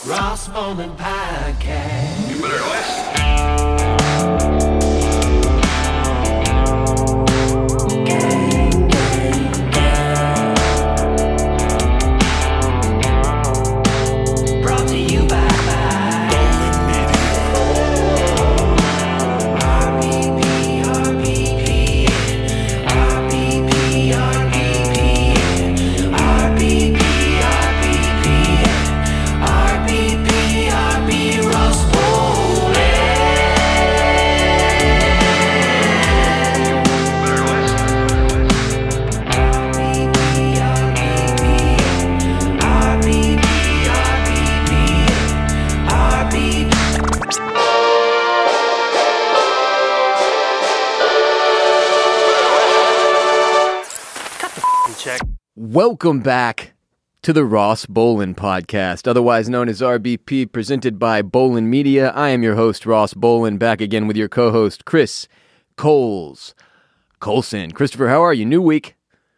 Ross Bowling Podcast. You better listen. Gang, gang, gang. Brought to you by RBP, RBP, RBP, RBP, RBP, RBP, RBP, Ross Bowling. Check. Welcome back to the Ross Bowling Podcast, otherwise known as RBP, presented by Bowling Media. I am your host, Ross Bowling, back again with your co-host, Chris Colson. Christopher, how are you? New week.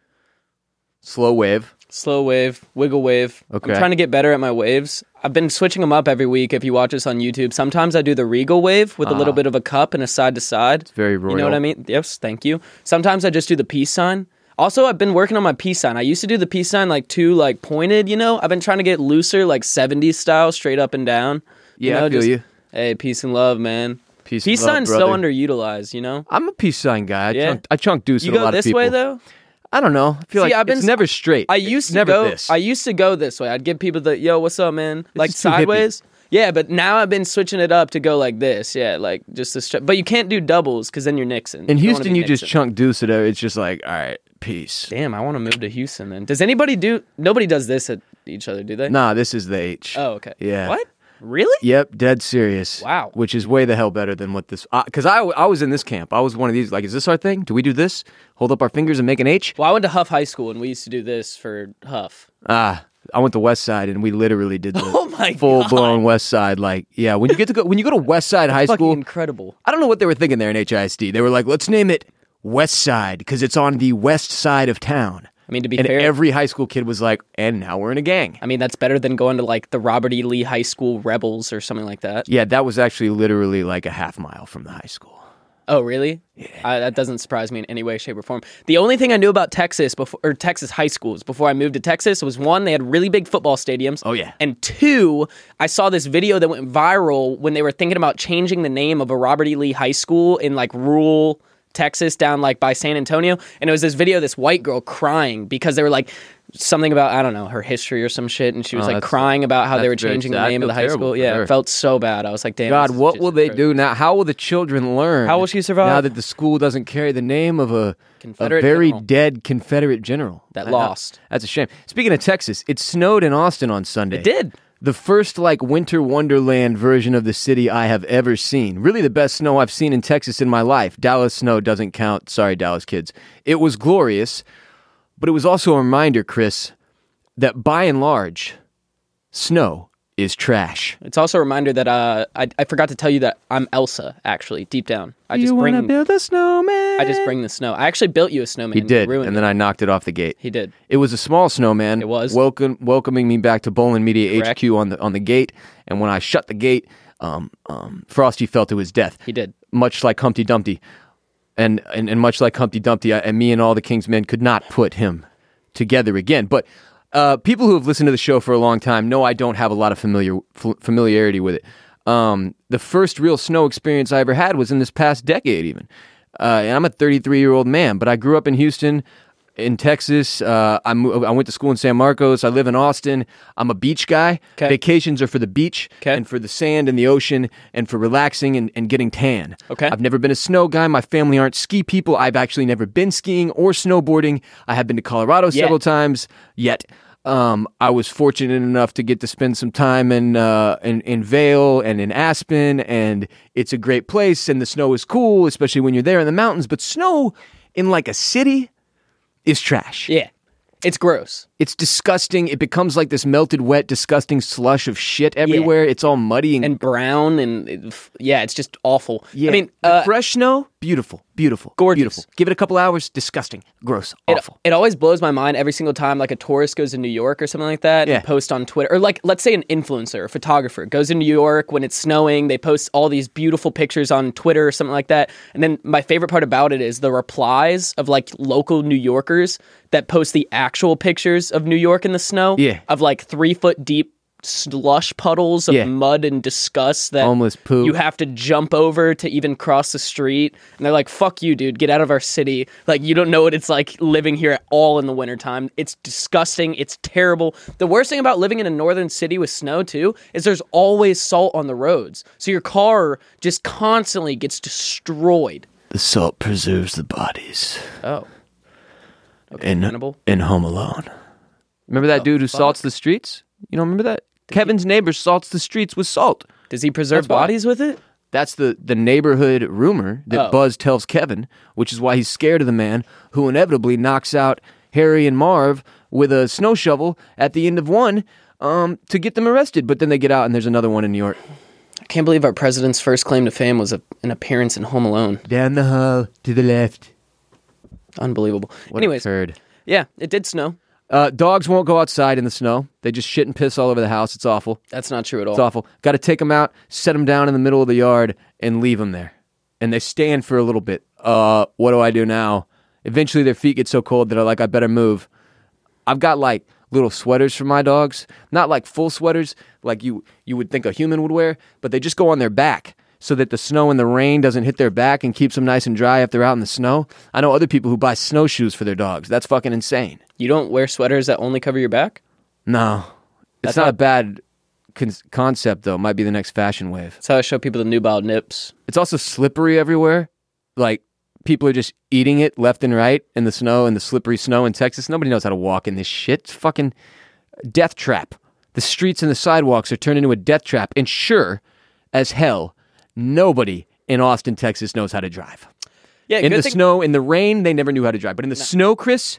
Slow wave. Slow wave, wiggle wave. Okay. I'm trying to get better at my waves. I've been switching them up every week. If you watch us on YouTube, sometimes I do the regal wave with a little bit of a cup and a side to side. It's very royal. You know what I mean? Yes, thank you. Sometimes I just do the peace sign. Also, I've been working on my peace sign. I used to do the peace sign too pointed, you know? I've been trying to get looser, 70s style, straight up and down. Yeah, I feel you. Hey, peace and love, man. Peace Peace and love, sign's brother. so underutilized, you know? I'm a peace sign guy. Yeah. I chunk deuce You with a go lot of this people. way, though? I don't know. I feel See, I've it's been- never straight. I used It's to never go. this. I used to go this way. I'd give people the yo, what's up, man? is too Sideways. Yeah, but now I've been switching it up to go like this. Yeah, just to but you can't do doubles because then you're Nixon. In You don't wanna Houston, be you just Nixon. chunk deuce it. It's just like, all right, peace. Damn, I want to move to Houston then. Does anybody do? Nobody does this at each other, do they? Nah, this is the H. Oh, okay. Yeah. What? Really? Yep, dead serious. Wow. Which is way the hell better than what this... Because I was in this camp. I was one of these, is this our thing? Do we do this? Hold up our fingers and make an H? Well, I went to Huff High School and we used to do this for Huff. I went to West Side and we literally did the Oh my God. full-blown West Side. When you go to West Side High Fucking School, incredible. I don't know what they were thinking there in HISD. They were like, let's name it West Side because it's on the west side of town. I mean, to be And fair, every high school kid was like, and now we're in a gang. I mean that's better than going to the Robert E. Lee High School Rebels or something like that. Yeah, that was actually literally a half mile from the high school. Oh, really? Yeah. That doesn't surprise me in any way, shape, or form. The only thing I knew about Texas Texas high schools before I moved to Texas was one, they had really big football stadiums. Oh, yeah. And two, I saw this video that went viral when they were thinking about changing the name of a Robert E. Lee High School in rural Texas down by San Antonio. And it was this video of this white girl crying because they were something about, I don't know, her history or some shit. And she was crying about how they were that's very changing the sad. I name of feel the high terrible school. for Yeah, her. it felt so bad. I was like, damn. God, this is what just will they crazy. do now? How will the children learn? How will she survive? Now that the school doesn't carry the name of a Confederate very general. dead Confederate general. That I know. lost. That's a shame. Speaking of Texas, it snowed in Austin on Sunday. It did. The first winter wonderland version of the city I have ever seen. Really the best snow I've seen in Texas in my life. Dallas snow doesn't count. Sorry, Dallas kids. It was glorious, but it was also a reminder, Chris, that by and large, snow is trash. It's also a reminder that I forgot to tell you that I'm Elsa, actually, deep down. I just wanna build a snowman? I just bring the snow. I actually built you a snowman. He did, Ruined and then I knocked it off the gate. He did. It was a small snowman. It was. welcoming me back to Bowling Media Correct. HQ on the gate. And when I shut the gate, Frosty fell to his death. He did. Much like Humpty Dumpty, and much like Humpty Dumpty, and me and all the King's men could not put him together again. But people who have listened to the show for a long time know I don't have a lot of familiarity with it. The first real snow experience I ever had was in this past decade, even. And I'm a 33-year-old man, but I grew up in Houston, in Texas. I went to school in San Marcos. I live in Austin. I'm a beach guy. 'Kay. Vacations are for the beach 'Kay. and for the sand and the ocean and for relaxing and getting tan. Okay. I've never been a snow guy. My family aren't ski people. I've actually never been skiing or snowboarding. I have been to Colorado several times. Yet. I was fortunate enough to get to spend some time in Vail and in Aspen, and it's a great place, and the snow is cool, especially when you're there in the mountains. But snow in a city is trash. Yeah. It's gross. It's disgusting. It becomes this melted, wet, disgusting slush of shit everywhere. It's all muddy And brown and it's just awful. yeah. I mean, The fresh snow, beautiful. beautiful, Gorgeous. beautiful. Give it a couple hours, disgusting, gross, awful. It always blows my mind every single time like a tourist goes to New York or something like that Yeah. and posts on Twitter. Or like, let's say an influencer, a photographer goes to New York when it's snowing. They post all these beautiful pictures on Twitter or something like that. And then my favorite part about it is the replies of like local New Yorkers that post the actual pictures of New York in the snow. Yeah. Of like 3 foot deep slush puddles of Yeah. mud and disgust that Homeless poo. you have to jump over to even cross the street. And they're like, fuck you, dude, get out of our city. Like, you don't know what it's like living here at all in the wintertime. It's disgusting. It's terrible. The worst thing about living in a northern city with snow too is there's always salt on the roads, so your car just constantly gets destroyed. The salt preserves the bodies. Oh, okay, In Hannibal. Home Alone. Remember that dude who salts the streets? You don't remember that? Kevin's neighbor salts the streets with salt. Does he preserve That's why. bodies with it? That's the neighborhood rumor that Oh. Buzz tells Kevin, which is why he's scared of the man who inevitably knocks out Harry and Marv with a snow shovel at the end of one to get them arrested. But then they get out and there's another one in New York. I can't believe our president's first claim to fame was an appearance in Home Alone. Down the hall to the left. Unbelievable. What Anyways, a turd. yeah, it did snow. Dogs won't go outside in the snow. They just shit and piss all over the house. It's awful. That's not true at all. It's awful. Got to take them out, set them down in the middle of the yard, and leave them there. And they stand for a little bit. What do I do now? Eventually, their feet get so cold that I better move. I've got like little sweaters for my dogs, not like full sweaters like you would think a human would wear, but they just go on their back so that the snow and the rain doesn't hit their back and keeps them nice and dry if they're out in the snow. I know other people who buy snowshoes for their dogs. That's fucking insane. You don't wear sweaters that only cover your back? No, it's That's not not- a bad concept though. It might be the next fashion wave. That's how I show people the nubile nips. It's also slippery everywhere. Like, people are just eating it left and right in the snow and the slippery snow in Texas. Nobody knows how to walk in this shit. It's fucking death trap. The streets and the sidewalks are turned into a death trap. And sure as hell, nobody in Austin, Texas knows how to drive. Yeah, In good the thing- snow, in the rain, they never knew how to drive. But in the snow, Chris,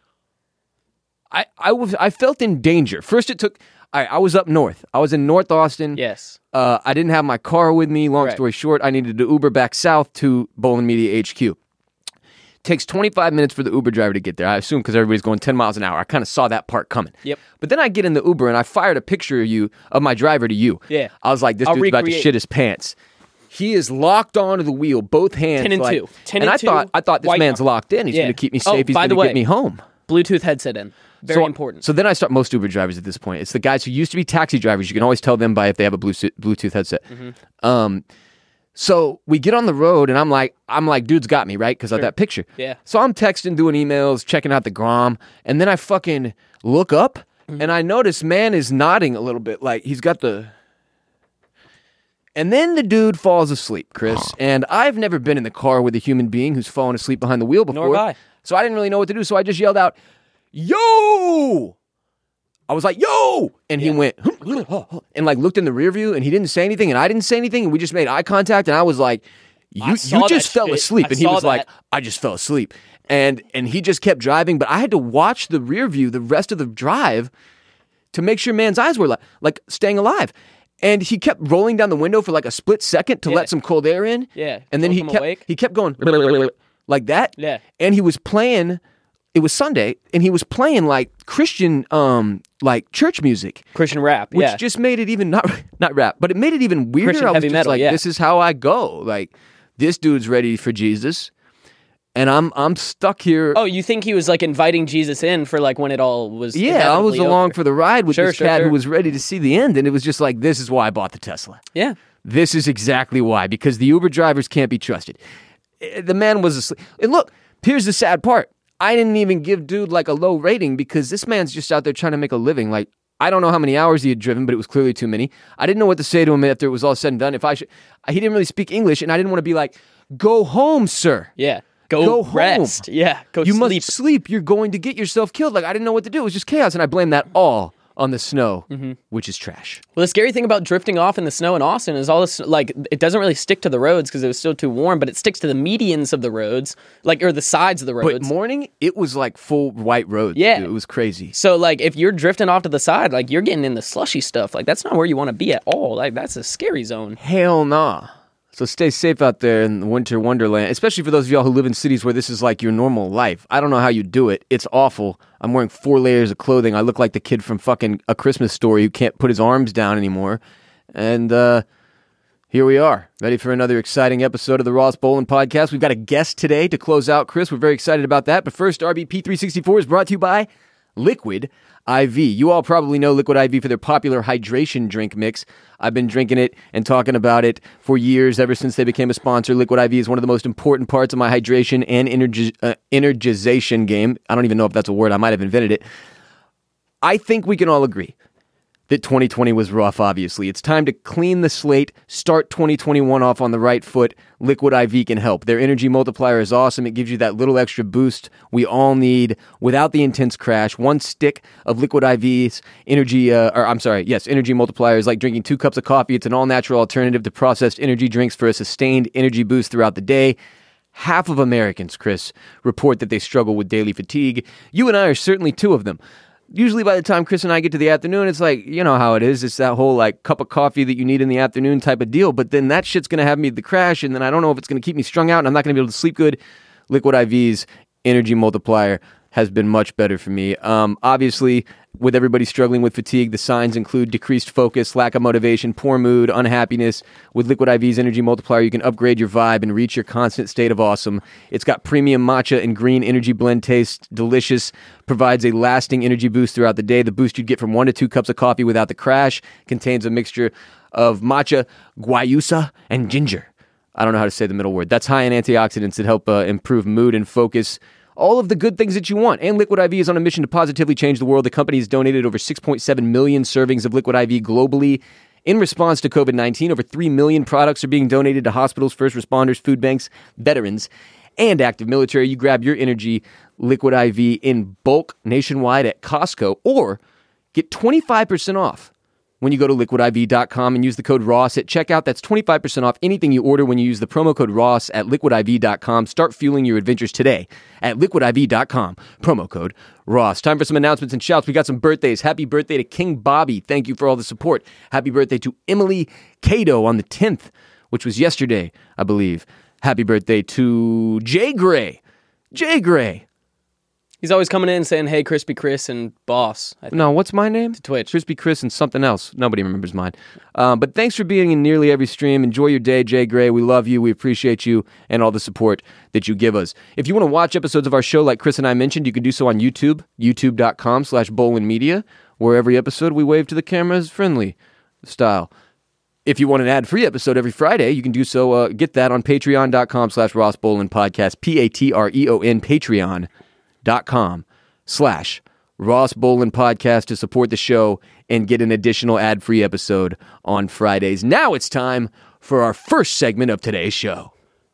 I felt in danger. First it took... I was up north. I was in North Austin. Yes. I didn't have my car with me. Long Right. story short, I needed to Uber back south to Bowling Media HQ. Takes 25 minutes for the Uber driver to get there. I assume because everybody's going 10 miles an hour. I kind of saw that part coming. Yep. But then I get in the Uber and I fired a picture of my driver to you. Yeah. I was like, this I'll dude's about to recreate. shit his pants. He is locked onto the wheel, both hands. 10 and like, 2. 10 and and I thought this white man's knuckle. locked in. He's Yeah. going to keep me Oh, safe. He's by going the to way, get me home. Bluetooth headset in. Very important. So then I start most Uber drivers at this point. It's the guys who used to be taxi drivers. You can always tell them by if they have a Bluetooth headset. Mm-hmm. So we get on the road, and I'm like, dude's got me, right? Because of that picture. Yeah. So I'm texting, doing emails, checking out the Grom, and then I fucking look up, Mm-hmm. and I notice man is nodding a little bit, like he's got the. And then the dude falls asleep, Chris. And I've never been in the car with a human being who's fallen asleep behind the wheel before. Nor have I. So I didn't really know what to do. So I just yelled out, "Yo!" I was like, "Yo!" And he went and like looked in the rear view, and he didn't say anything, and I didn't say anything, and we just made eye contact, and I was like, "You saw just that fell shit. asleep," I and he saw was like, that. "I just fell asleep," and he just kept driving, but I had to watch the rear view the rest of the drive to make sure man's eyes were like staying alive. And he kept rolling down the window for like a split second to Yeah. let some cold air in. Yeah. And then Woke him awake. he kept going like that. Yeah. And he was playing, it was Sunday, and he was playing like Christian like church music. Christian rap. Which Yeah. just made it even not rap, but it made it even weirder. Christian I was heavy just metal, like, yeah. this is how I go. Like, this dude's ready for Jesus. And I'm stuck here. Oh, you think he was like inviting Jesus in for like when it all was? Yeah, I was inevitably along over? for the ride with Sure, this sure, cat sure. who was ready to see the end, and it was just like, this is why I bought the Tesla. Yeah. This is exactly why, because the Uber drivers can't be trusted. The man was asleep. And look, here's the sad part. I didn't even give dude like a low rating because this man's just out there trying to make a living. Like, I don't know how many hours he had driven, but it was clearly too many. I didn't know what to say to him after it was all said and done. He didn't really speak English, and I didn't want to be like, go home, sir. Yeah. Go rest. home. Yeah. Go You sleep. must sleep. You're going to get yourself killed. Like, I didn't know what to do. It was just chaos, and I blame that all on the snow, which is trash. Well, the scary thing about drifting off in the snow in Austin is all this, like, it doesn't really stick to the roads because it was still too warm, but it sticks to the medians of the roads, like, or the sides of the But roads. morning, it was like full white roads. Yeah. dude. It was crazy. So, like, if you're drifting off to the side, like, you're getting in the slushy stuff. Like, that's not where you want to be at all. Like, that's a scary zone. Hell nah. So stay safe out there in the winter wonderland, especially for those of y'all who live in cities where this is like your normal life. I don't know how you do it. It's awful. I'm wearing 4 layers of clothing. I look like the kid from fucking A Christmas Story who can't put his arms down anymore. And here we are, ready for another exciting episode of the Ross Bolin Podcast. We've got a guest today to close out, Chris. We're very excited about that. But first, RBP 364 is brought to you by Liquid IV. You all probably know Liquid IV for their popular hydration drink mix. I've been drinking it and talking about it for years, ever since they became a sponsor. Liquid IV is one of the most important parts of my hydration and energization game. I don't even know if that's a word. I might have invented it. I think we can all agree that 2020 was rough, obviously. It's time to clean the slate, start 2021 off on the right foot. Liquid IV can help. Their energy multiplier is awesome. It gives you that little extra boost we all need without the intense crash. 1 stick of Liquid IV's energy multiplier is like drinking 2 cups of coffee. It's an all-natural alternative to processed energy drinks for a sustained energy boost throughout the day. Half of Americans, Chris, report that they struggle with daily fatigue. You and I are certainly 2 of them. Usually by the time Chris and I get to the afternoon, it's like, you know how it is. It's that whole like cup of coffee that you need in the afternoon type of deal. But then that shit's going to have me the crash, and then I don't know if it's going to keep me strung out, and I'm not going to be able to sleep good. Liquid IV's energy multiplier has been much better for me. Obviously, with everybody struggling with fatigue, the signs include decreased focus, lack of motivation, poor mood, unhappiness. With Liquid IV's energy multiplier, you can upgrade your vibe and reach your constant state of awesome. It's got premium matcha and green energy blend taste, delicious, provides a lasting energy boost throughout the day. The boost you'd get from 1 to 2 cups of coffee without the crash contains a mixture of matcha, guayusa, and ginger. I don't know how to say the middle word. That's high in antioxidants that help improve mood and focus. All of the good things that you want. And Liquid IV is on a mission to positively change the world. The company has donated over 6.7 million servings of Liquid IV globally. In response to COVID-19, over 3 million products are being donated to hospitals, first responders, food banks, veterans, and active military. You grab your energy Liquid IV in bulk nationwide at Costco, or get 25% off when you go to liquidiv.com and use the code ROSS at checkout. That's 25% off anything you order when you use the promo code ROSS at liquidiv.com. Start fueling your adventures today at liquidiv.com. Promo code ROSS. Time for some announcements and shouts. We got some birthdays. Happy birthday to King Bobby. Thank you for all the support. Happy birthday to Emily Cato on the 10th, which was yesterday, I believe. Happy birthday to Jay Gray. Jay Gray. He's always coming in saying, hey, Crispy Chris and Boss. No, what's my name? To Twitch. Crispy Chris and something else. Nobody remembers mine. But thanks for being in nearly every stream. Enjoy your day, Jay Gray. We love you. We appreciate you and all the support that you give us. If you want to watch episodes of our show like Chris and I mentioned, you can do so on YouTube, youtube.com/BolinMedia, where every episode we wave to the cameras friendly style. If you want an ad-free episode every Friday, you can do so. Get that on patreon.com/Ross Bolin Podcast, Patreon, patreon.com/Ross Bolin Podcast to support the show and get an additional ad-free episode on Fridays. Now it's time for our first segment of today's show.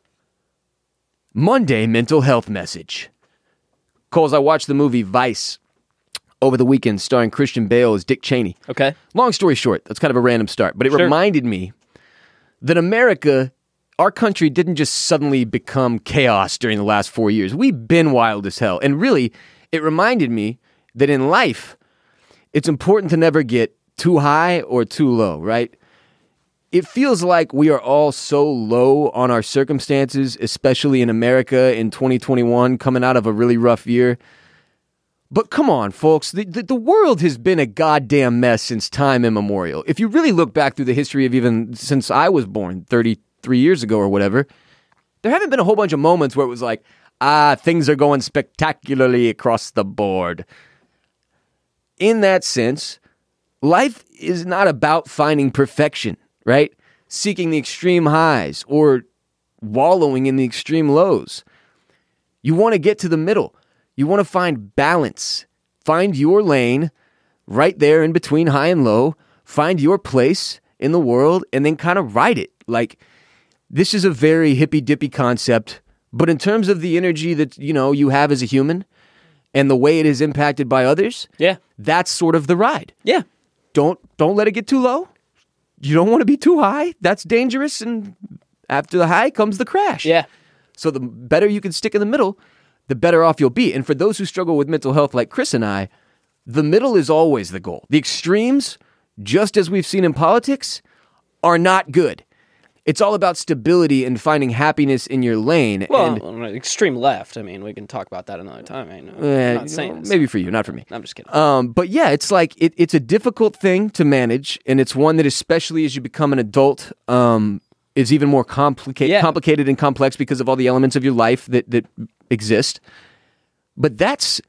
Monday Mental Health Message. Coles, I watched the movie Vice over the weekend starring Christian Bale as Dick Cheney. Okay. Long story short, that's kind of a random start, but it reminded me that America, our country, didn't just suddenly become chaos during the last 4 years. We've been wild as hell. And really, it reminded me that in life, it's important to never get too high or too low, right? It feels like we are all so low on our circumstances, especially in America in 2021, coming out of a really rough year. But come on, folks, the world has been a goddamn mess since time immemorial. If you really look back through the history of even since I was born 33 years ago or whatever, there haven't been a whole bunch of moments where it was like, things are going spectacularly across the board. In that sense, life is not about finding perfection, right? Seeking the extreme highs or wallowing in the extreme lows. You want to get to the middle. You want to find balance. Find your lane right there in between high and low. Find your place in the world and then kind of ride it. Like, this is a very hippy-dippy concept, but in terms of the energy that, you have as a human and the way it is impacted by others, that's sort of the ride. Yeah. Don't let it get too low. You don't want to be too high. That's dangerous, and after the high comes the crash. Yeah. So the better you can stick in the middle, the better off you'll be. And for those who struggle with mental health like Chris and I, the middle is always the goal. The extremes, just as we've seen in politics, are not good. it's all about stability and finding happiness in your lane. Well, and on the extreme left. I mean, we can talk about that another time. I'm not saying this. maybe for you, not for me. I'm just kidding. But yeah, it's like it's a difficult thing to manage, and it's one that, especially as you become an adult, is even more complicated and complex because of all the elements of your life that exist. But that's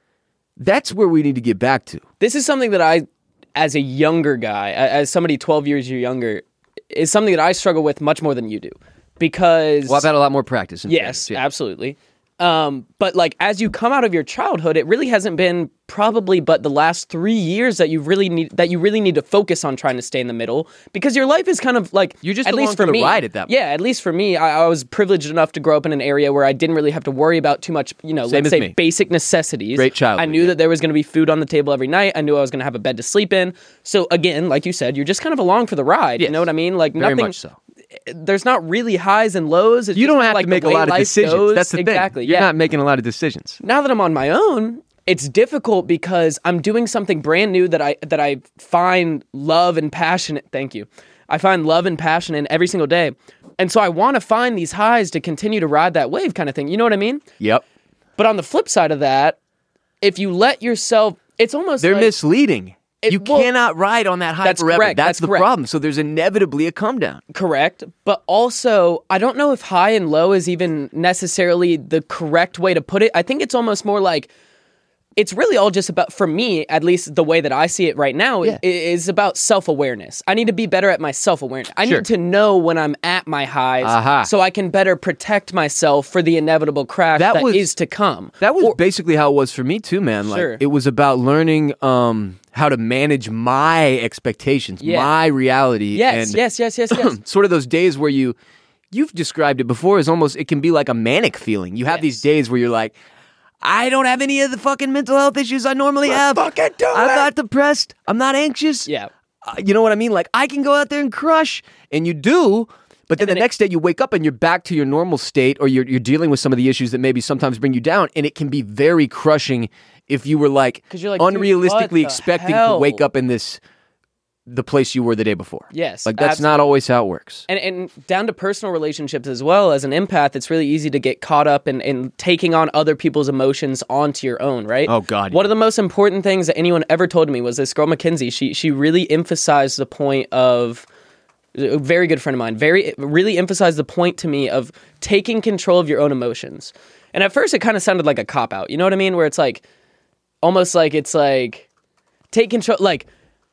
where we need to get back to. This is something that I, as a younger guy, as somebody 12 years younger, is something that I struggle with much more than you do. Because... Well, I've had a lot more practice. Yes, absolutely. But like as you come out of your childhood, it really hasn't been probably but the last 3 years that you really need to focus on trying to stay in the middle, because your life is kind of like, You're just at along least for for the me, ride at that point. Yeah, at least for me, I was privileged enough to grow up in an area where I didn't really have to worry about too much, Same let's as say me. basic necessities. Great childhood, I knew that there was going to be food on the table every night. I knew I was going to have a bed to sleep in. So again, like you said, you're just kind of along for the ride. Yes. You know what I mean? Like Very nothing. much so. There's not really highs and lows. It's You just don't kinda have like to make the a way lot of life decisions. goes. That's the thing. Exactly. You're Yeah. not making a lot of decisions. Now that I'm on my own, it's difficult because I'm doing something brand new that I find love and passion. Thank you. I find love and passion in every single day. And so I want to find these highs to continue to ride that wave kind of thing. You know what I mean? Yep. But on the flip side of that, if you let yourself, it's almost They're like, misleading. You well, cannot ride on that high that's forever. correct. That's That's the correct. problem. So there's inevitably a come down. correct. But also, I don't know if high and low is even necessarily the correct way to put it. I think it's almost more like, it's really all just about, for me, at least the way that I see it right now, is about self-awareness. I need to be better at my self-awareness. I Sure. need to know when I'm at my highs Aha. so I can better protect myself for the inevitable crash That that was- is to come. That was basically how it was for me too, man. Like Sure. it was about learning how to manage my expectations, Yeah. my reality. Yes, and yes. sort of those days where you've described it before as almost, it can be like a manic feeling. You have these days where you're like, I don't have any of the fucking mental health issues I normally have. fucking do I'm it. not depressed. I'm not anxious. Yeah. You know what I mean? Like I can go out there and crush, and you do. But then the next day you wake up and you're back to your normal state, or you're dealing with some of the issues that maybe sometimes bring you down, and it can be very crushing if you were like, 'Cause you're like, dude, unrealistically what the expecting hell? to wake up in the place you were the day before. Yes, like that's not always how it works. And down to personal relationships as well. As an empath, it's really easy to get caught up in taking on other people's emotions onto your own, right? Oh, God, One yeah. of the most important things that anyone ever told me was this girl, Mackenzie. She really emphasized the point of, a very good friend of mine, really emphasized the point to me of taking control of your own emotions. And at first it kind of sounded like a cop-out. You know what I mean? Where it's like, almost like it's like, take control, like,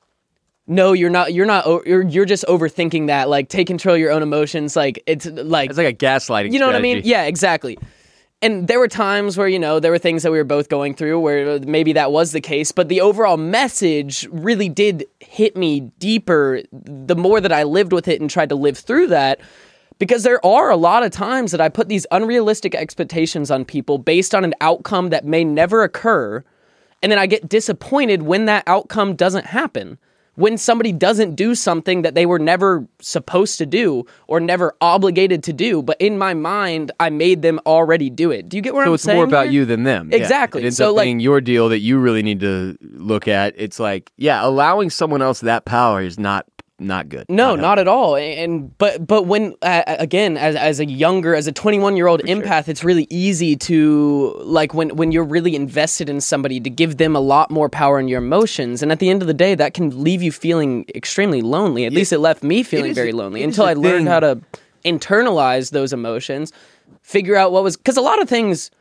no, you're just overthinking that. Like, take control of your own emotions. Like, it's like It's like a gaslighting. you know what I mean? strategy. Yeah, exactly. And there were times where, there were things that we were both going through where maybe that was the case, but the overall message really did hit me deeper the more that I lived with it and tried to live through that. Because there are a lot of times that I put these unrealistic expectations on people based on an outcome that may never occur, and then I get disappointed when that outcome doesn't happen. When somebody doesn't do something that they were never supposed to do or never obligated to do, but in my mind, I made them already do it. Do you get what So I'm it's saying? more about here? you than them. Exactly. Yeah. It ends So, up like- being your deal that you really need to look at. It's like, yeah, allowing someone else that power is not good. No, not at all. But when again, as a 21-year-old empath, it's really easy to, like, when you're really invested in somebody, to give them a lot more power in your emotions, and at the end of the day, that can leave you feeling extremely lonely. At least it left me feeling is- very lonely it is until a I learned thing. how to internalize those emotions, figure out what was, because a lot of things.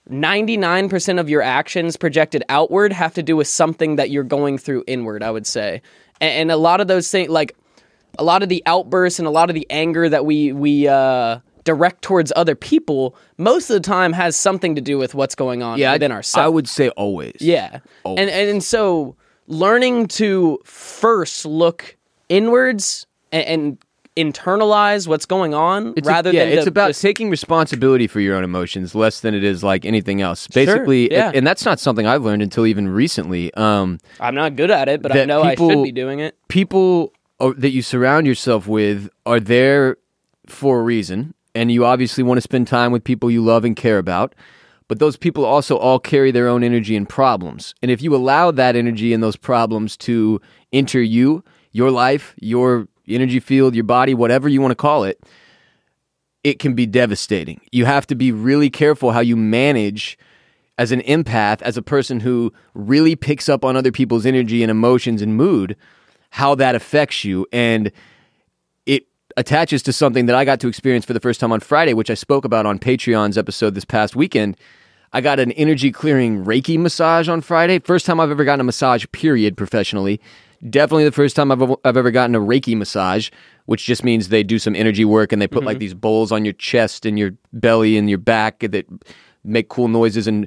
99% of your actions projected outward have to do with something that you're going through inward, I would say. And a lot of those things, like a lot of the outbursts and a lot of the anger that we direct towards other people, most of the time has something to do with what's going on within ourselves. I would say always. Yeah. Always. And so learning to first look inwards and internalize what's going on rather than it's to about just- taking responsibility for your own emotions less than it is like anything else. Basically, yeah. and that's not something I've learned until even recently. I'm not good at it, but I that know I people- should be doing it. People that you surround yourself with are there for a reason, and you obviously want to spend time with people you love and care about. But those people also all carry their own energy and problems. And if you allow that energy and those problems to enter you, your life, your energy field, your body, whatever you want to call it, it can be devastating. You have to be really careful how you manage as an empath, as a person who really picks up on other people's energy and emotions and mood, how that affects you. And it attaches to something that I got to experience for the first time on Friday, which I spoke about on Patreon's episode this past weekend. I got an energy clearing Reiki massage on Friday. First time I've ever gotten a massage, period, professionally. Definitely the first time I've ever gotten a Reiki massage, which just means they do some energy work and they put like these bowls on your chest and your belly and your back that make cool noises. And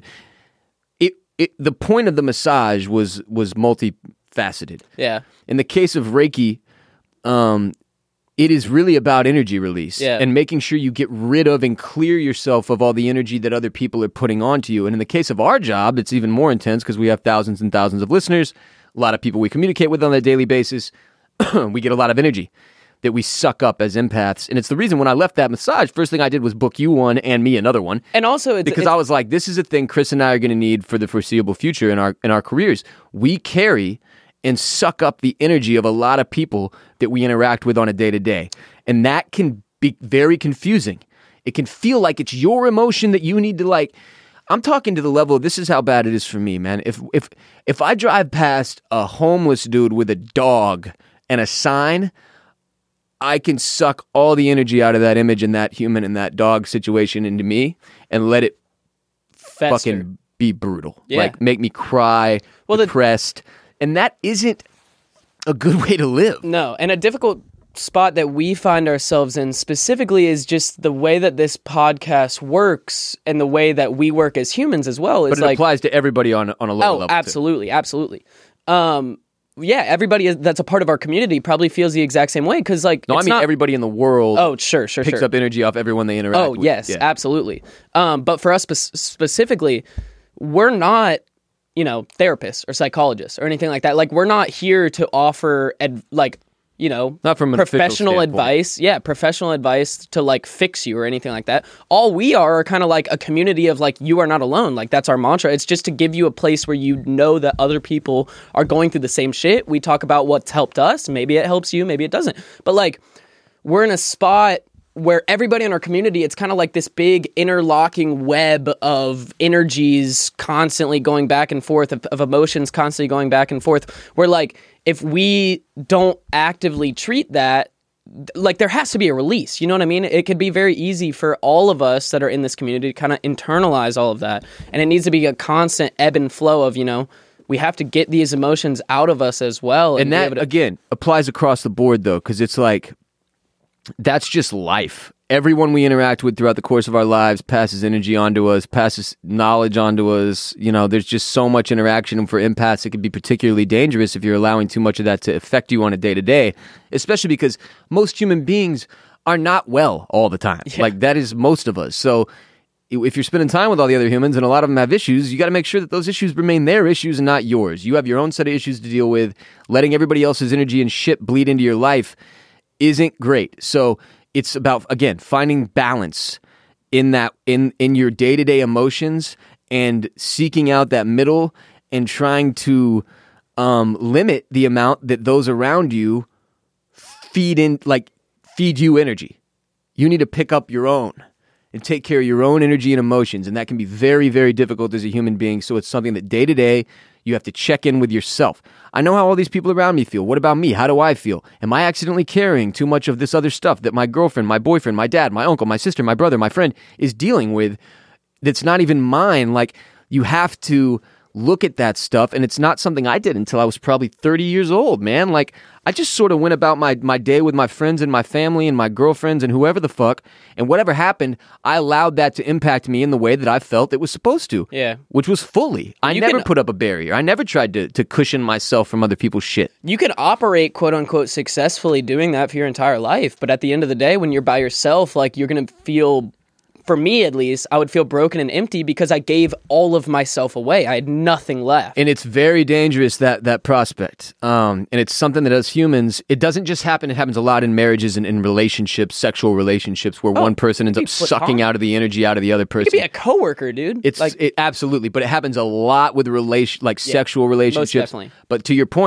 the point of the massage was multifaceted. Yeah. In the case of Reiki, it is really about energy release and making sure you get rid of and clear yourself of all the energy that other people are putting onto you. And in the case of our job, it's even more intense because we have thousands and thousands of listeners, a lot of people we communicate with on a daily basis. We get a lot of energy that we suck up as empaths. And it's the reason when I left that massage, first thing I did was book you one and me another one. And also because I was like, this is a thing Chris and I are going to need for the foreseeable future in our careers. We carry and suck up the energy of a lot of people that we interact with on a day-to-day. And that can be very confusing. It can feel like it's your emotion that you need to like. I'm talking to the level, this is how bad it is for me, man. If I drive past a homeless dude with a dog and a sign, I can suck all the energy out of that image and that human and that dog situation into me and let it fucking be brutal. Yeah. Like make me cry, depressed. And that isn't a good way to live. No, and a difficult spot that we find ourselves in specifically is just the way that this podcast works and the way that we work as humans as well. But it applies to everybody on a lower level. Oh, absolutely, absolutely. Yeah, everybody that's a part of our community probably feels the exact same way because, like, no, I mean everybody in the world. Oh, sure, picks up energy off everyone they interact with. Oh, yes, absolutely. But for us specifically, we're not, therapists or psychologists or anything like that. Like, we're not here to offer not from an professional advice. Yeah, professional advice to like fix you or anything like that. All we are kind of like a community of like, you are not alone. Like, that's our mantra. It's just to give you a place where you know that other people are going through the same shit. We talk about what's helped us. Maybe it helps you, maybe it doesn't. But like, we're in a spot where everybody in our community, it's kind of like this big interlocking web of energies constantly going back and forth, of emotions constantly going back and forth, where like, if we don't actively treat that, like there has to be a release, you know what I mean? It could be very easy for all of us that are in this community to kind of internalize all of that. And it needs to be a constant ebb and flow of, we have to get these emotions out of us as well. And that, again, applies across the board though, because it's like, that's just life. Everyone we interact with throughout the course of our lives passes energy onto us, passes knowledge onto us. There's just so much interaction. And for empaths, it can be particularly dangerous if you're allowing too much of that to affect you on a day-to-day, especially because most human beings are not well all the time. Yeah. Like, that is most of us. So if you're spending time with all the other humans and a lot of them have issues, you got to make sure that those issues remain their issues and not yours. You have your own set of issues to deal with. Letting everybody else's energy and shit bleed into your life isn't great. So it's about, again, finding balance in that, in your day-to-day emotions and seeking out that middle and trying to limit the amount that those around you feed you energy. You need to pick up your own and take care of your own energy and emotions. And that can be very, very difficult as a human being. So it's something that day-to-day you have to check in with yourself. I know how all these people around me feel. What about me? How do I feel? Am I accidentally carrying too much of this other stuff that my girlfriend, my boyfriend, my dad, my uncle, my sister, my brother, my friend is dealing with that's not even mine? Like, you have to look at that stuff, and it's not something I did until I was probably 30 years old, man. Like, I just sort of went about my day with my friends and my family and my girlfriends and whoever the fuck, and whatever happened, I allowed that to impact me in the way that I felt it was supposed to. Yeah. Which was fully. I never put up a barrier. I never tried to cushion myself from other people's shit. You can operate, quote unquote, successfully doing that for your entire life, but at the end of the day, when you're by yourself, like, you're going to feel, for me at least, I would feel broken and empty because I gave all of myself away. I had nothing left. And it's very dangerous, that prospect. And it's something that as humans, it doesn't just happen. It happens a lot in marriages and in relationships, sexual relationships, where one person ends up sucking out of the energy out of the other person. It could be a coworker, dude. It's like, absolutely, but it happens a lot with sexual relationships. Most definitely. But to your point,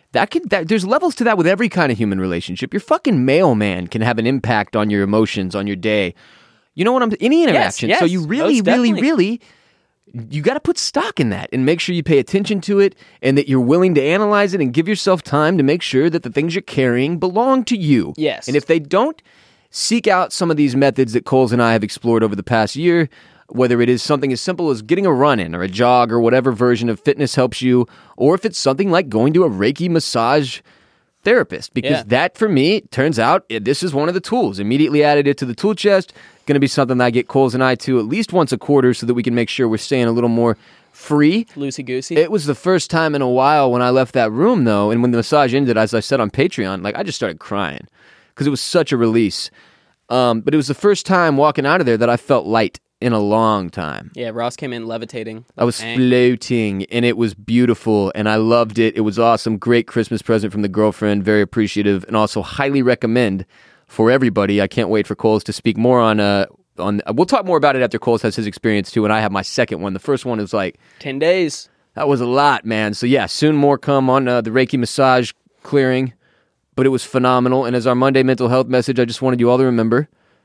there's levels to that with every kind of human relationship. Your fucking mailman can have an impact on your emotions, on your day. You know what any interaction. yes, so you really, most really, definitely. really, you got to put stock in that and make sure you pay attention to it and that you're willing to analyze it and give yourself time to make sure that the things you're carrying belong to you. Yes. And if they don't, seek out some of these methods that Coles and I have explored over the past year, whether it is something as simple as getting a run in or a jog or whatever version of fitness helps you, or if it's something like going to a Reiki massage therapist, because that for me turns out this is one of the tools. Immediately added it to the tool chest. Going to be something that I get Coles and I to at least once a quarter so that we can make sure we're staying a little more free. Loosey-goosey. It was the first time in a while when I left that room, though, and when the massage ended, as I said on Patreon, like I just started crying because it was such a release. But it was the first time walking out of there that I felt light in a long time. Yeah, Ross came in levitating. I was floating, and it was beautiful, and I loved it. It was awesome. Great Christmas present from the girlfriend. Very appreciative, and also highly recommend for everybody. I can't wait for Coles to speak more on. We'll talk more about it after Coles has his experience too, and I have my second one. The first one is like 10 days. that was a lot, man. So yeah, soon more come on the Reiki massage clearing, but it was phenomenal. And as our Monday mental health message, I just wanted you all to remember: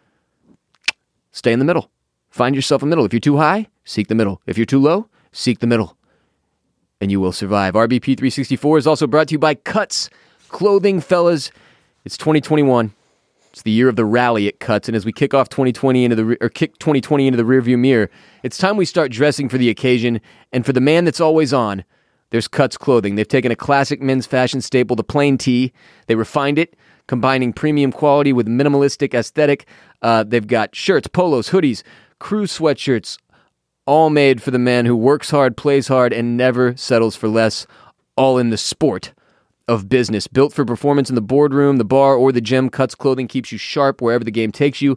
stay in the middle. Find yourself a middle. If you're too high, seek the middle. If you're too low, seek the middle, and you will survive. RBP 364 is also brought to you by Cuts Clothing, fellas. It's 2021. It's the year of the rally at Cuts, and as we kick off 2020 kick 2020 into the rearview mirror, it's time we start dressing for the occasion. And for the man that's always on, there's Cuts Clothing. They've taken a classic men's fashion staple, the plain tee. They refined it, combining premium quality with minimalistic aesthetic. They've got shirts, polos, hoodies, crew sweatshirts, all made for the man who works hard, plays hard, and never settles for less, all in the sport of business. Built for performance in the boardroom, the bar, or the gym, Cuts Clothing keeps you sharp wherever the game takes you.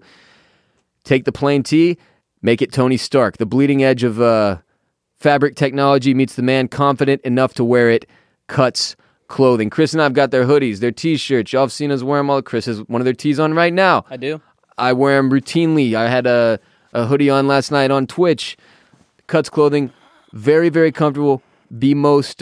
Take the plain tee, make it Tony Stark. The bleeding edge of fabric technology meets the man confident enough to wear it. Cuts Clothing. Chris and I have got their hoodies, their t-shirts. Y'all have seen us wear them all. Chris has one of their tees on right now. I do. I wear them routinely. I had a hoodie on last night on Twitch. Cuts Clothing, very, very comfortable. The most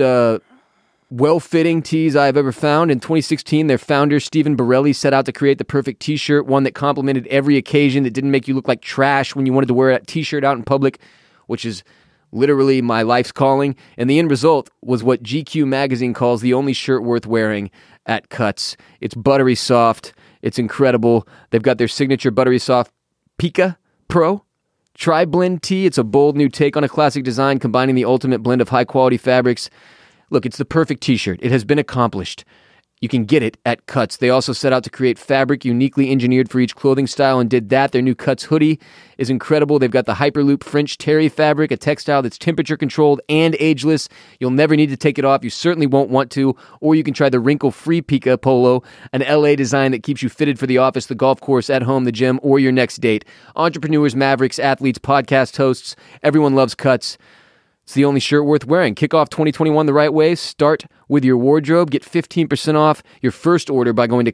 well-fitting tees I've ever found. In 2016, their founder, Stephen Borelli, set out to create the perfect t-shirt, one that complemented every occasion, that didn't make you look like trash when you wanted to wear a t-shirt out in public, which is literally my life's calling. And the end result was what GQ magazine calls the only shirt worth wearing at Cuts. It's buttery soft. It's incredible. They've got their signature buttery soft Pika Pro Tri-Blend tee. It's a bold new take on a classic design, combining the ultimate blend of high-quality fabrics. Look, it's the perfect t-shirt. It has been accomplished. You can get it at Cuts. They also set out to create fabric uniquely engineered for each clothing style and did that. Their new Cuts hoodie is incredible. They've got the Hyperloop French terry fabric, a textile that's temperature controlled and ageless. You'll never need to take it off. You certainly won't want to. Or you can try the wrinkle-free Pika Polo, an LA design that keeps you fitted for the office, the golf course, at home, the gym, or your next date. Entrepreneurs, mavericks, athletes, podcast hosts, everyone loves Cuts. It's the only shirt worth wearing. Kick off 2021 the right way. Start with your wardrobe. Get 15% off your first order by going to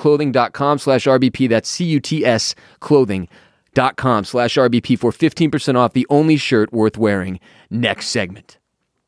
cutsclothing.com/RBP. That's CUTS clothing.com/RBP for 15% off the only shirt worth wearing. Next segment.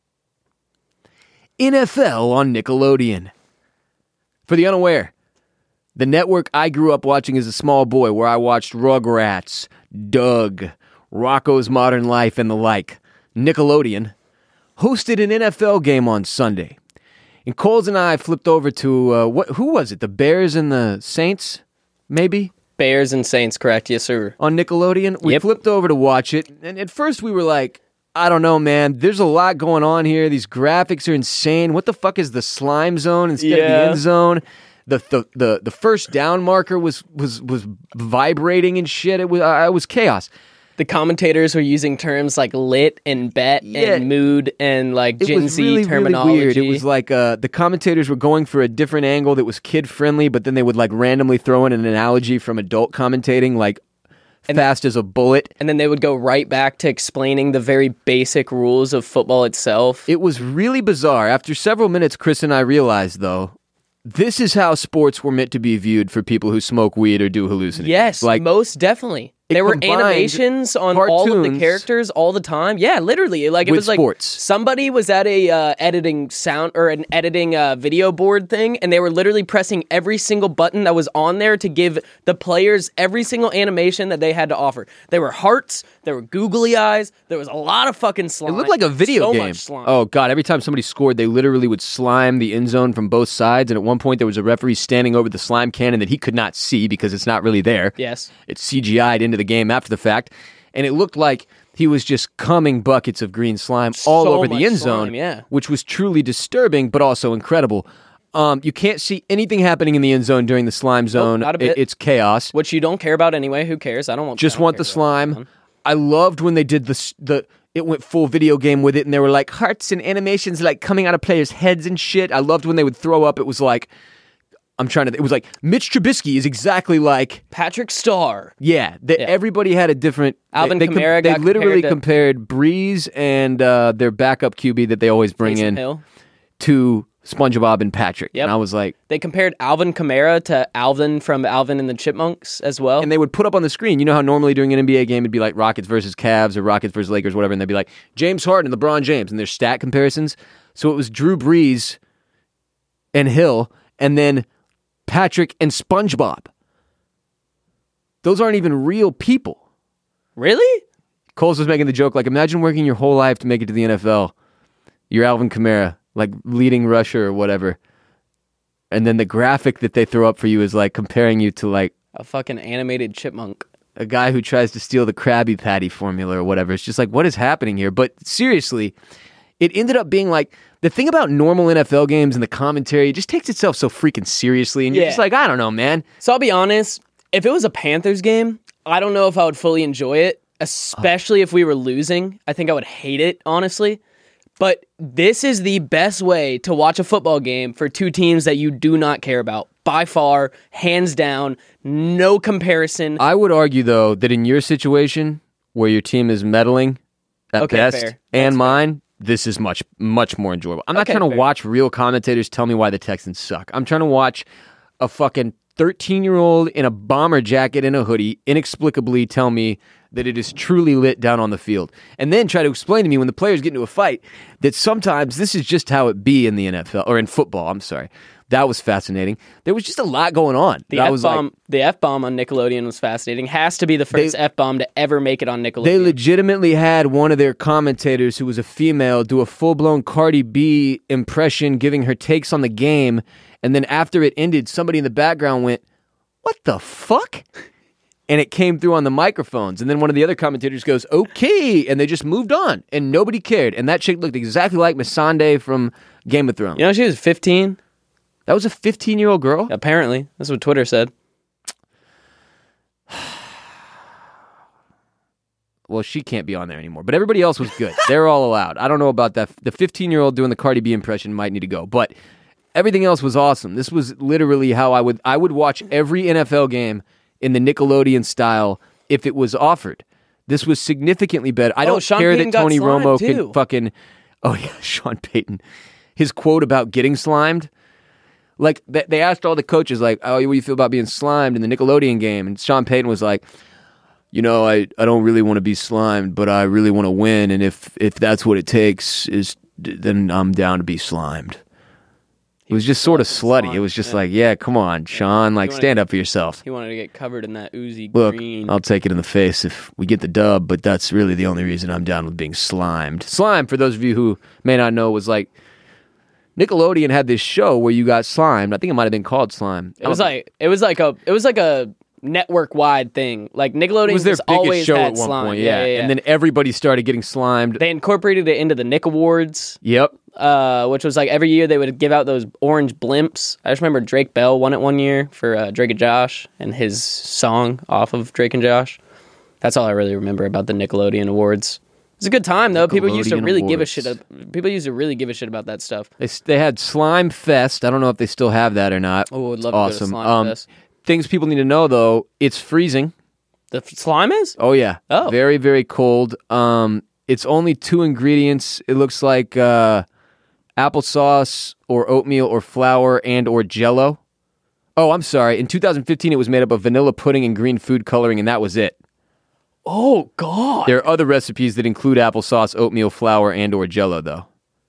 NFL on Nickelodeon. For the unaware, the network I grew up watching as a small boy, where I watched Rugrats, Doug, Rocko's Modern Life, and the like, Nickelodeon, hosted an NFL game on Sunday. And Coles and I flipped over to, who was it? The Bears and the Saints, maybe? Bears and Saints, correct? Yes, sir. On Nickelodeon. We flipped over to watch it. And at first we were like, I don't know, man. There's a lot going on here. These graphics are insane. What the fuck is the slime zone instead of the end zone? The first down marker was vibrating and shit. It was chaos. The commentators were using terms like lit and bet and mood and like Gen Z terminology. Really weird. It was like the commentators were going for a different angle that was kid-friendly, but then they would like randomly throw in an analogy from adult commentating, like fast as a bullet. And then they would go right back to explaining the very basic rules of football itself. It was really bizarre. After several minutes, Chris and I realized, though, this is how sports were meant to be viewed for people who smoke weed or do hallucinations. Yes, like, most definitely. There were combined animations on all of the cartoons characters all the time. Yeah, literally. Like it with was like sports. somebody was at a editing sound or an editing video board thing, and they were literally pressing every single button that was on there to give the players every single animation that they had to offer. There were hearts, there were googly eyes, there was a lot of fucking slime. It looked like a video so game. Much slime. Oh god! Every time somebody scored, they literally would slime the end zone from both sides. And at one point, there was a referee standing over the slime cannon that he could not see because it's not really there. Yes. It's CGI'd into the game after the fact, and it looked like he was just cumming buckets of green slime all So over the much end slime, zone, yeah. which was truly disturbing, but also incredible. You can't see anything happening in the end zone during the slime zone. not a bit. It's chaos. Which you don't care about anyway. Who cares? I don't want. Just I don't want care the about slime. that. I loved when they did the it went full video game with it, and there were like hearts and animations like coming out of players' heads and shit. I loved when they would throw up. It was like it was like Mitch Trubisky is exactly like Patrick Starr. yeah. Everybody had a different. Alvin they, Kamara They got literally compared compared Breeze and their backup QB that they always bring Taysom in Hill. to SpongeBob and Patrick, Yep. and I was like. They compared Alvin Kamara to Alvin from Alvin and the Chipmunks as well. And they would put up on the screen, you know how normally during an NBA game it'd be like Rockets versus Cavs or Rockets versus Lakers, whatever, and they'd be like James Harden and LeBron James, and there's stat comparisons. So it was Drew Brees and Hill, and then Patrick and SpongeBob. Those aren't even real people. Really? Coles was making the joke, like, imagine working your whole life to make it to the NFL. You're Alvin Kamara, like leading rusher or whatever. And then the graphic that they throw up for you is like comparing you to like A fucking animated chipmunk. a guy who tries to steal the Krabby Patty formula or whatever. It's just like, what is happening here? But seriously, it ended up being like, the thing about normal NFL games and the commentary, it just takes itself so freaking seriously. And you're Yeah. just like, I don't know, man. So I'll be honest, if it was a Panthers game, I don't know if I would fully enjoy it, especially if we were losing. I think I would hate it, honestly. But this is the best way to watch a football game for two teams that you do not care about. By far, hands down, no comparison. I would argue, though, that in your situation, where your team is meddling at Okay, best, fair. and mine, this is much, much more enjoyable. I'm not Okay, trying to fair. watch real commentators tell me why the Texans suck. I'm trying to watch a fucking 13-year-old in a bomber jacket and a hoodie inexplicably tell me that it is truly lit down on the field. And then try to explain to me when the players get into a fight that sometimes this is just how it be in the NFL, or in football, I'm sorry. That was fascinating. There was just a lot going on. The That was like, F-bomb on Nickelodeon was fascinating. Has to be the first F-bomb to ever make it on Nickelodeon. they legitimately had one of their commentators who was a female do a full-blown Cardi B impression giving her takes on the game, and then after it ended, somebody in the background went, "What the fuck?" And it came through on the microphones, and then one of the other commentators goes, "Okay," and they just moved on, and nobody cared. And that chick looked exactly like Missandei from Game of Thrones. You know, she was 15, That was a 15-year-old girl? apparently. That's what Twitter said. Well, she can't be on there anymore. But everybody else was good. They're all allowed. I don't know about that. The 15-year-old doing the Cardi B impression might need to go. But everything else was awesome. This was literally how I would watch every NFL game in the Nickelodeon style if it was offered. This was significantly better. I don't Sean care Payton that got Tony slimed, Romo too. can fucking... Oh, yeah, Sean Payton. His quote about getting slimed... Like, they asked all the coaches, like, "Oh, what do you feel about being slimed in the Nickelodeon game?" And Sean Payton was like, "You know, I don't really want to be slimed, but I really want to win. And if that's what it takes, then I'm down to be slimed." It was just sort of slutty. It was just like, yeah, come on, Sean, like, stand up for yourself. He wanted to get covered in that oozy Look, green. I'll take it in the face if we get the dub, but that's really the only reason I'm down with being slimed. Slime, for those of you who may not know, was like, Nickelodeon had this show where you got slimed. I think it might have been called Slime. It was like a network wide thing. Like Nickelodeon It was their just biggest always show had at one slime. point, yeah. And then everybody started getting slimed. they incorporated it into the Nick Awards, Yep. which was like every year they would give out those orange blimps. I just remember Drake Bell won it one year for Drake and Josh and his song off of Drake and Josh. That's all I really remember about the Nickelodeon Awards. It's a good time though. People used to Nickelodeon really Awards. People used to really give a shit about that stuff. They had Slime Fest. I don't know if they still have that or not. Oh, I'd love Awesome. to go to Slime Fest. Things people need to know, though, it's freezing. The slime is? Oh, yeah. Oh. Very, very cold. It's only 2 ingredients. It looks like applesauce or oatmeal or flour and or Jell-O. Oh, I'm sorry. In 2015, it was made up of vanilla pudding and green food coloring, and that was it. Oh, God. There are other recipes that include applesauce, oatmeal, flour, and or Jell-O, though.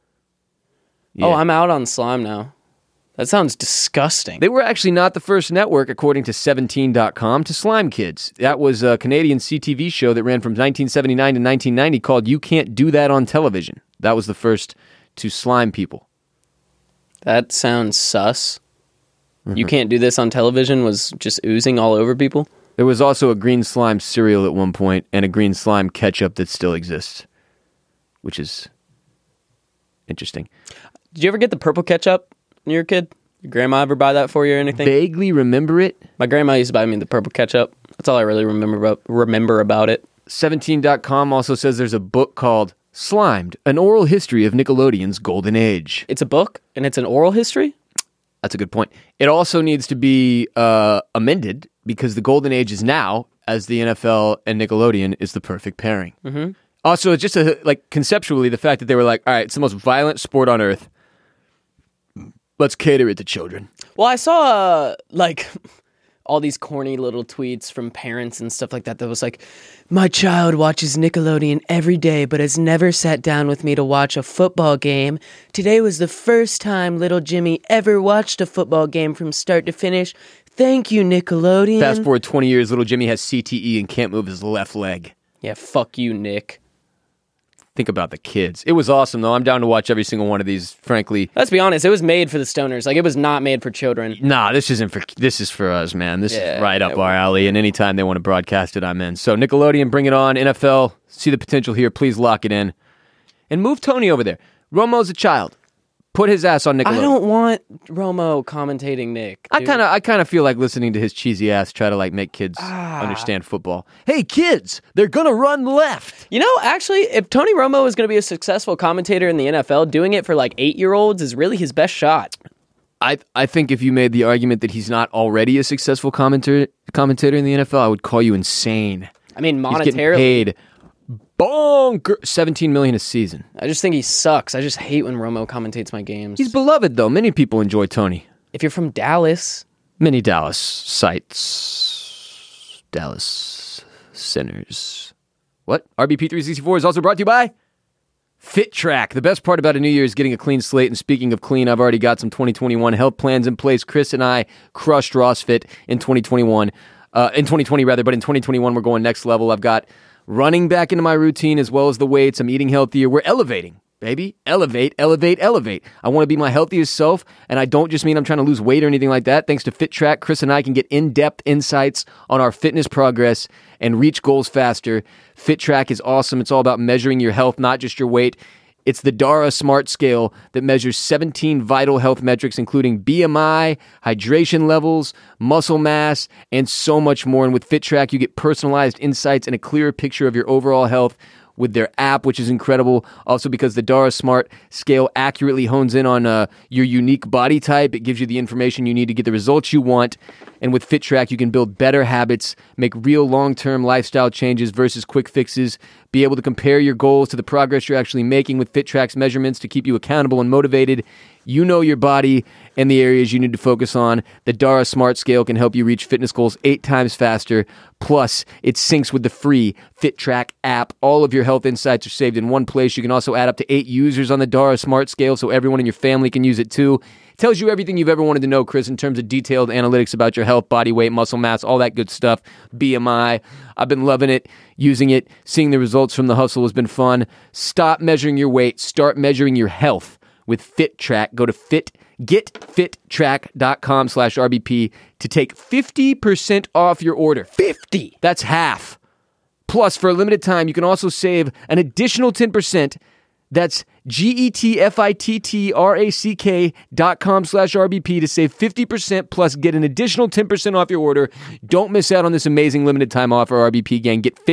Oh, Yeah. I'm out on slime now. That sounds disgusting. They were actually not the first network, according to 17.com, to slime kids. That was a Canadian CTV show that ran from 1979 to 1990 called You Can't Do That on Television. That was the first to slime people. That sounds sus. Mm-hmm. You Can't Do This on Television was just oozing all over people. There was also a green slime cereal at one point and a green slime ketchup that still exists, which is interesting. Did you ever get the purple ketchup when you were a kid? Your grandma ever buy that for you or anything? Vaguely remember it. My grandma used to buy me the purple ketchup. That's all I really remember about it. 17.com also says there's a book called Slimed, An Oral History of Nickelodeon's Golden Age. It's a book, and it's an oral history? That's a good point. It also needs to be amended because the Golden Age is now, as the NFL and Nickelodeon is the perfect pairing. Mm-hmm. Also, it's just conceptually the fact that they were like, all right, it's the most violent sport on earth. Let's cater it to children. Well, I saw, all these corny little tweets from parents and stuff like that was like, my child watches Nickelodeon every day but has never sat down with me to watch a football game. Today was the first time little Jimmy ever watched a football game from start to finish. Thank you, Nickelodeon. Fast forward 20 years, little Jimmy has CTE and can't move his left leg. Yeah, fuck you, Nick. Think about the kids. It was awesome, though. I'm down to watch every single one of these, frankly. Let's be honest, it was made for the stoners. It was not made for children. Nah, this is for us, man. This is right up our alley, and anytime they want to broadcast it, I'm in. So Nickelodeon, bring it on. NFL, see the potential here. Please lock it in. And move Tony over there. Romo's a child. Put his ass on Nickelodeon. I don't want Romo commentating Nick. I dude. kind of feel like listening to his cheesy ass try to make kids understand football. Hey kids, they're gonna run left. You know, actually, if Tony Romo is going to be a successful commentator in the NFL, doing it for 8-year-olds is really his best shot. I think if you made the argument that he's not already a successful commentator in the NFL, I would call you insane. I mean, He's getting monetarily, paid $17 million a season. I just think he sucks. I just hate when Romo commentates my games. He's beloved, though. Many people enjoy Tony. If you're from Dallas, Many Dallas sites. Dallas Sinners. What? RBP364 is also brought to you by FitTrack. The best part about a new year is getting a clean slate. And speaking of clean, I've already got some 2021 health plans in place. Chris and I crushed RossFit in 2021. In 2020, rather. But in 2021, we're going next level. I've got running back into my routine as well as the weights. I'm eating healthier. We're elevating, baby. Elevate, elevate, elevate. I want to be my healthiest self, and I don't just mean I'm trying to lose weight or anything like that. Thanks to FitTrack, Chris and I can get in-depth insights on our fitness progress and reach goals faster. FitTrack is awesome. It's all about measuring your health, not just your weight. It's the Dara Smart Scale that measures 17 vital health metrics, including BMI, hydration levels, muscle mass, and so much more. And with FitTrack, you get personalized insights and a clearer picture of your overall health with their app, which is incredible. Also, because the Dara Smart Scale accurately hones in on your unique body type, it gives you the information you need to get the results you want. And with FitTrack, you can build better habits, make real long-term lifestyle changes versus quick fixes, be able to compare your goals to the progress you're actually making with FitTrack's measurements to keep you accountable and motivated. You know your body and the areas you need to focus on. The Dara Smart Scale can help you reach fitness goals 8 times faster. Plus, it syncs with the free FitTrack app. All of your health insights are saved in one place. You can also add up to 8 users on the Dara Smart Scale so everyone in your family can use it too. It tells you everything you've ever wanted to know, Chris, in terms of detailed analytics about your health, body weight, muscle mass, all that good stuff. BMI. I've been loving it, using it, seeing the results from the hustle has been fun. Stop measuring your weight. Start measuring your health with FitTrack. Go to getfittrack.com/RBP to take 50% off your order. 50! That's half. Plus, for a limited time, you can also save an additional 10%. That's getfittrack.com/RBP to save 50% plus get an additional 10% off your order. Don't miss out on this amazing limited time offer, RBP gang. Get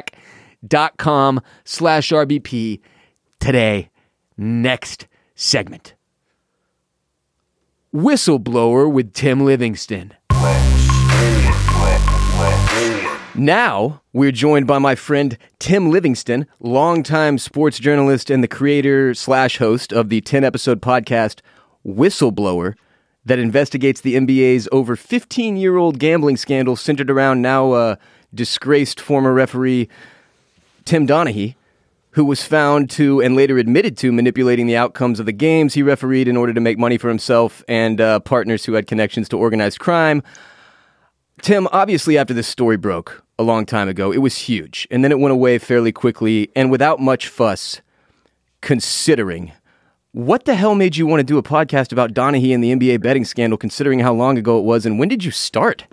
fittrack.com/RBP today. Next segment. Whistleblower with Tim Livingston. Now, we're joined by my friend Tim Livingston, longtime sports journalist and the creator/host of the 10-episode podcast Whistleblower that investigates the NBA's over 15-year-old gambling scandal centered around now disgraced former referee Tim Donaghy, who was found to and later admitted to manipulating the outcomes of the games he refereed in order to make money for himself and partners who had connections to organized crime. Tim, obviously after this story broke a long time ago, it was huge, and then it went away fairly quickly and without much fuss, considering. What the hell made you want to do a podcast about Donaghy and the NBA betting scandal, considering how long ago it was, and when did you start?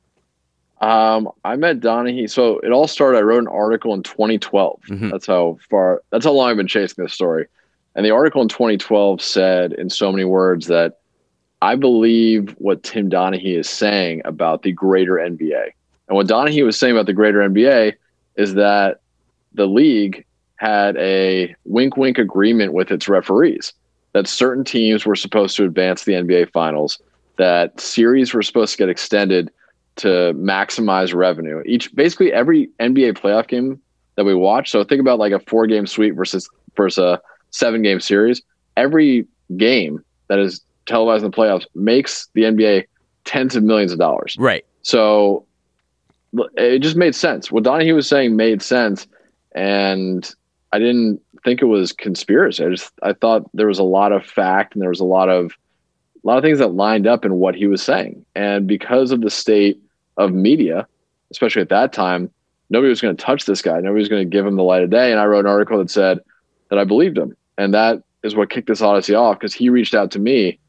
I met Donaghy. So it all started, I wrote an article in 2012. That's how long I've been chasing this story. And the article in 2012 said in so many words that I believe what Tim Donaghy is saying about the greater NBA. And what Donaghy was saying about the greater NBA is that the league had a wink-wink agreement with its referees that certain teams were supposed to advance the NBA Finals, that series were supposed to get extended to maximize revenue. Basically every NBA playoff game that we watch, so think about like a 4-game sweep versus a 7-game series, every game that is televised in the playoffs makes the NBA tens of millions of dollars. Right. So it just made sense. What Donaghy was saying made sense, and I didn't think it was conspiracy. I thought there was a lot of fact, and there was a lot of things that lined up in what he was saying. And because of the state of media, especially at that time, nobody was going to touch this guy. Nobody was going to give him the light of day. And I wrote an article that said that I believed him. And that is what kicked this odyssey off, because he reached out to me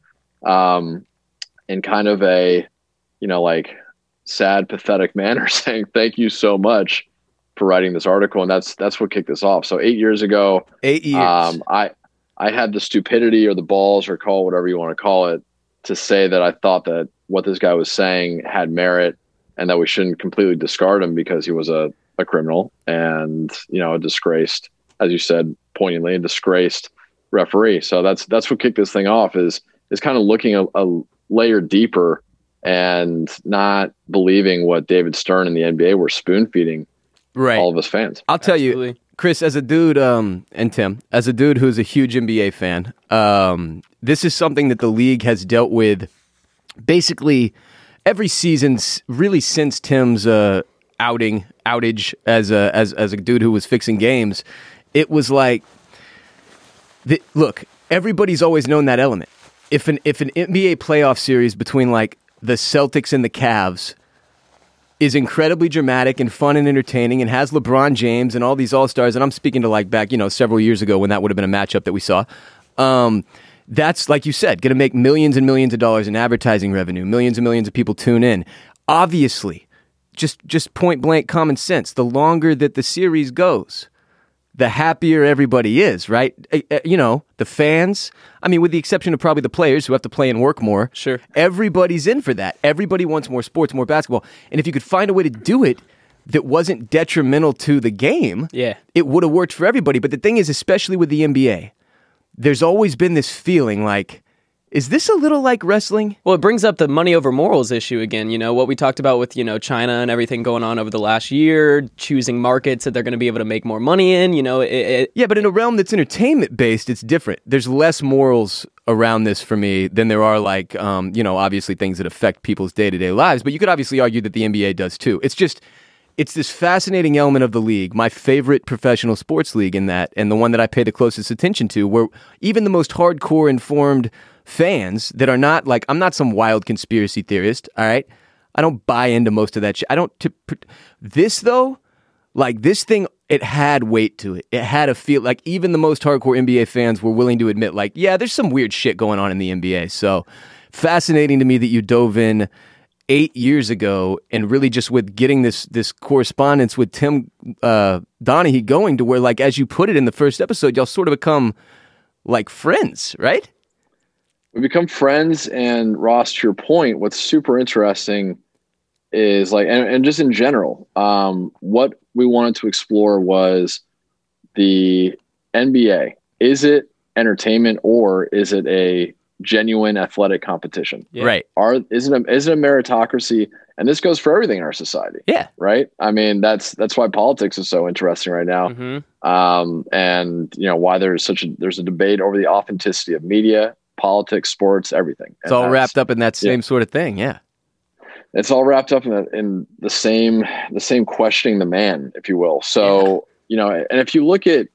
in kind of a, like sad, pathetic manner, saying, thank you so much for writing this article. And that's what kicked this off. So 8 years ago, 8 years. I had the stupidity or the balls, or call it whatever you want to call it, to say that I thought that what this guy was saying had merit, and that we shouldn't completely discard him because he was a criminal and, a disgraced, as you said, poignantly, a disgraced referee. So that's what kicked this thing off, is kind of looking a layer deeper and not believing what David Stern and the NBA were spoon feeding all of us fans. I'll tell you, Chris, as a dude, and Tim, as a dude who's a huge NBA fan, this is something that the league has dealt with basically every season, really since Tim's outage as a dude who was fixing games. It was like, look, everybody's always known that element. If an NBA playoff series between like the Celtics and the Cavs is incredibly dramatic and fun and entertaining and has LeBron James and all these all-stars, and I'm speaking to like back, several years ago when that would have been a matchup that we saw, that's, like you said, going to make millions and millions of dollars in advertising revenue. Millions and millions of people tune in. Obviously, just point-blank common sense, the longer that the series goes, the happier everybody is, right? The fans, with the exception of probably the players who have to play and work more. Sure. Everybody's in for that. Everybody wants more sports, more basketball. And if you could find a way to do it that wasn't detrimental to the game, it would have worked for everybody. But the thing is, especially with the NBA, there's always been this feeling like, is this a little like wrestling? Well, it brings up the money over morals issue again. What we talked about with, China and everything going on over the last year, choosing markets that they're going to be able to make more money in, Yeah, but in a realm that's entertainment-based, it's different. There's less morals around this for me than there are like, obviously things that affect people's day-to-day lives. But you could obviously argue that the NBA does too. It's this fascinating element of the league, my favorite professional sports league in that, and the one that I pay the closest attention to, where even the most hardcore informed fans that are not like, I'm not some wild conspiracy theorist, all right? I don't buy into most of that shit. This though, like this thing, it had weight to it. It had a feel, like even the most hardcore NBA fans were willing to admit, like, yeah, there's some weird shit going on in the NBA. So fascinating to me that you dove in 8 years ago and really just with getting this correspondence with Tim Donaghy going to where, like, as you put it in the first episode, y'all sort of become like friends, right? We become friends, and Ross, to your point, what's super interesting is like, and just in general, what we wanted to explore was the NBA. Is it entertainment, or is it a genuine athletic competition? Yeah. Right. Is it a meritocracy? And this goes for everything in our society. Yeah. Right. That's why politics is so interesting right now. Mm-hmm. And why there's a debate over the authenticity of media, politics, sports, everything. It's all wrapped up in that same sort of thing. Yeah. it's all wrapped up in the same questioning the man, if you will. So and if you look at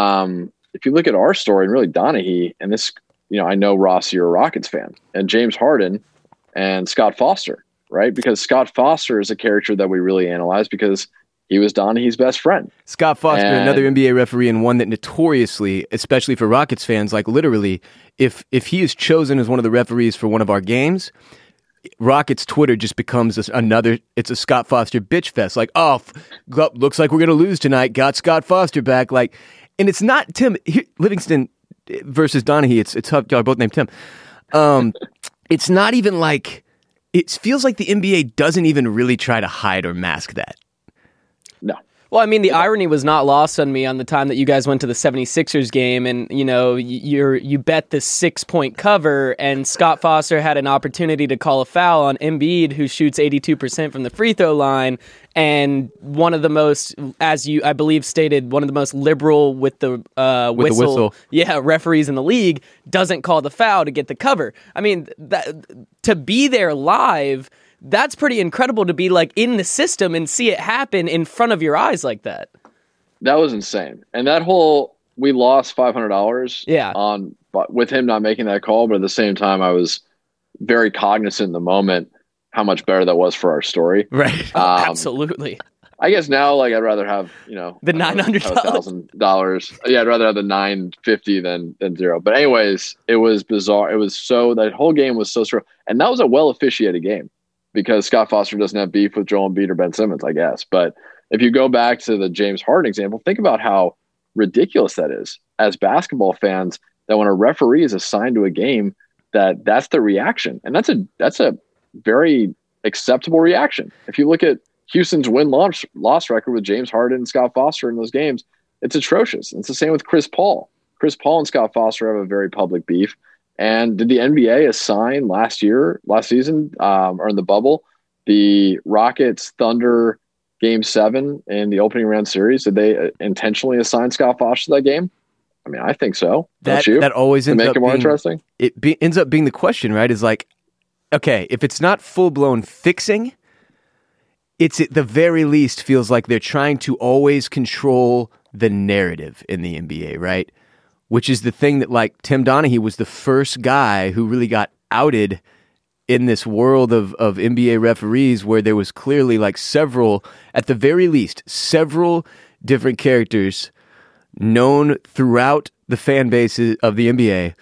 our story and really Donaghy and this, I know Ross, you're a Rockets fan, and James Harden and Scott Foster, right? Because Scott Foster is a character that we really analyze because he was Donaghy's best friend. Scott Foster, another NBA referee, and one that notoriously, especially for Rockets fans, like literally, if he is chosen as one of the referees for one of our games, Rockets Twitter just becomes it's a Scott Foster bitch fest. Like, looks like we're going to lose tonight. Got Scott Foster back. Like, and it's not Tim Livingston versus Donaghy. It's tough. Y'all are both named Tim. It's not even like, it feels like the NBA doesn't even really try to hide or mask that. No. Well, I mean, the irony was not lost on me on the time that you guys went to the 76ers game and, you bet the 6-point cover and Scott Foster had an opportunity to call a foul on Embiid, who shoots 82% from the free throw line, and one of the most, as you, I believe, stated, one of the most liberal with the whistle. Yeah, referees in the league doesn't call the foul to get the cover. I mean, to be there live, that's pretty incredible to be like in the system and see it happen in front of your eyes like that. That was insane. And that we lost $500 with him not making that call. But at the same time, I was very cognizant in the moment how much better that was for our story. Right. Absolutely. I guess now, like, I'd rather have, the $900. $1,000. Yeah, I'd rather have the $950 than zero. But anyways, it was bizarre. It was that whole game was so strong. And that was a well officiated game, because Scott Foster doesn't have beef with Joel Embiid or Ben Simmons, I guess. But if you go back to the James Harden example, think about how ridiculous that is as basketball fans, that when a referee is assigned to a game, that's the reaction. And that's a very acceptable reaction. If you look at Houston's win-loss record with James Harden and Scott Foster in those games, it's atrocious. It's the same with Chris Paul. Chris Paul and Scott Foster have a very public beef. And did the NBA assign last season, or in the bubble, the Rockets Thunder Game 7 in the opening round series? Did they intentionally assign Scott Foster to that game? I mean, I think so. Don't you? That always ends up it more interesting. Ends up being the question, right? Is like, okay, if it's not full blown fixing, it's at the very least feels like they're trying to always control the narrative in the NBA, right? Which is the thing that, like, Tim Donaghy was the first guy who really got outed in this world of NBA referees, where there was clearly, like, at the very least, several different characters known throughout the fan base of the NBA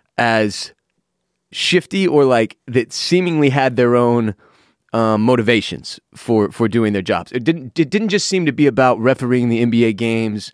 as shifty, or like that seemingly had their own motivations for doing their jobs. It didn't just seem to be about refereeing the NBA games.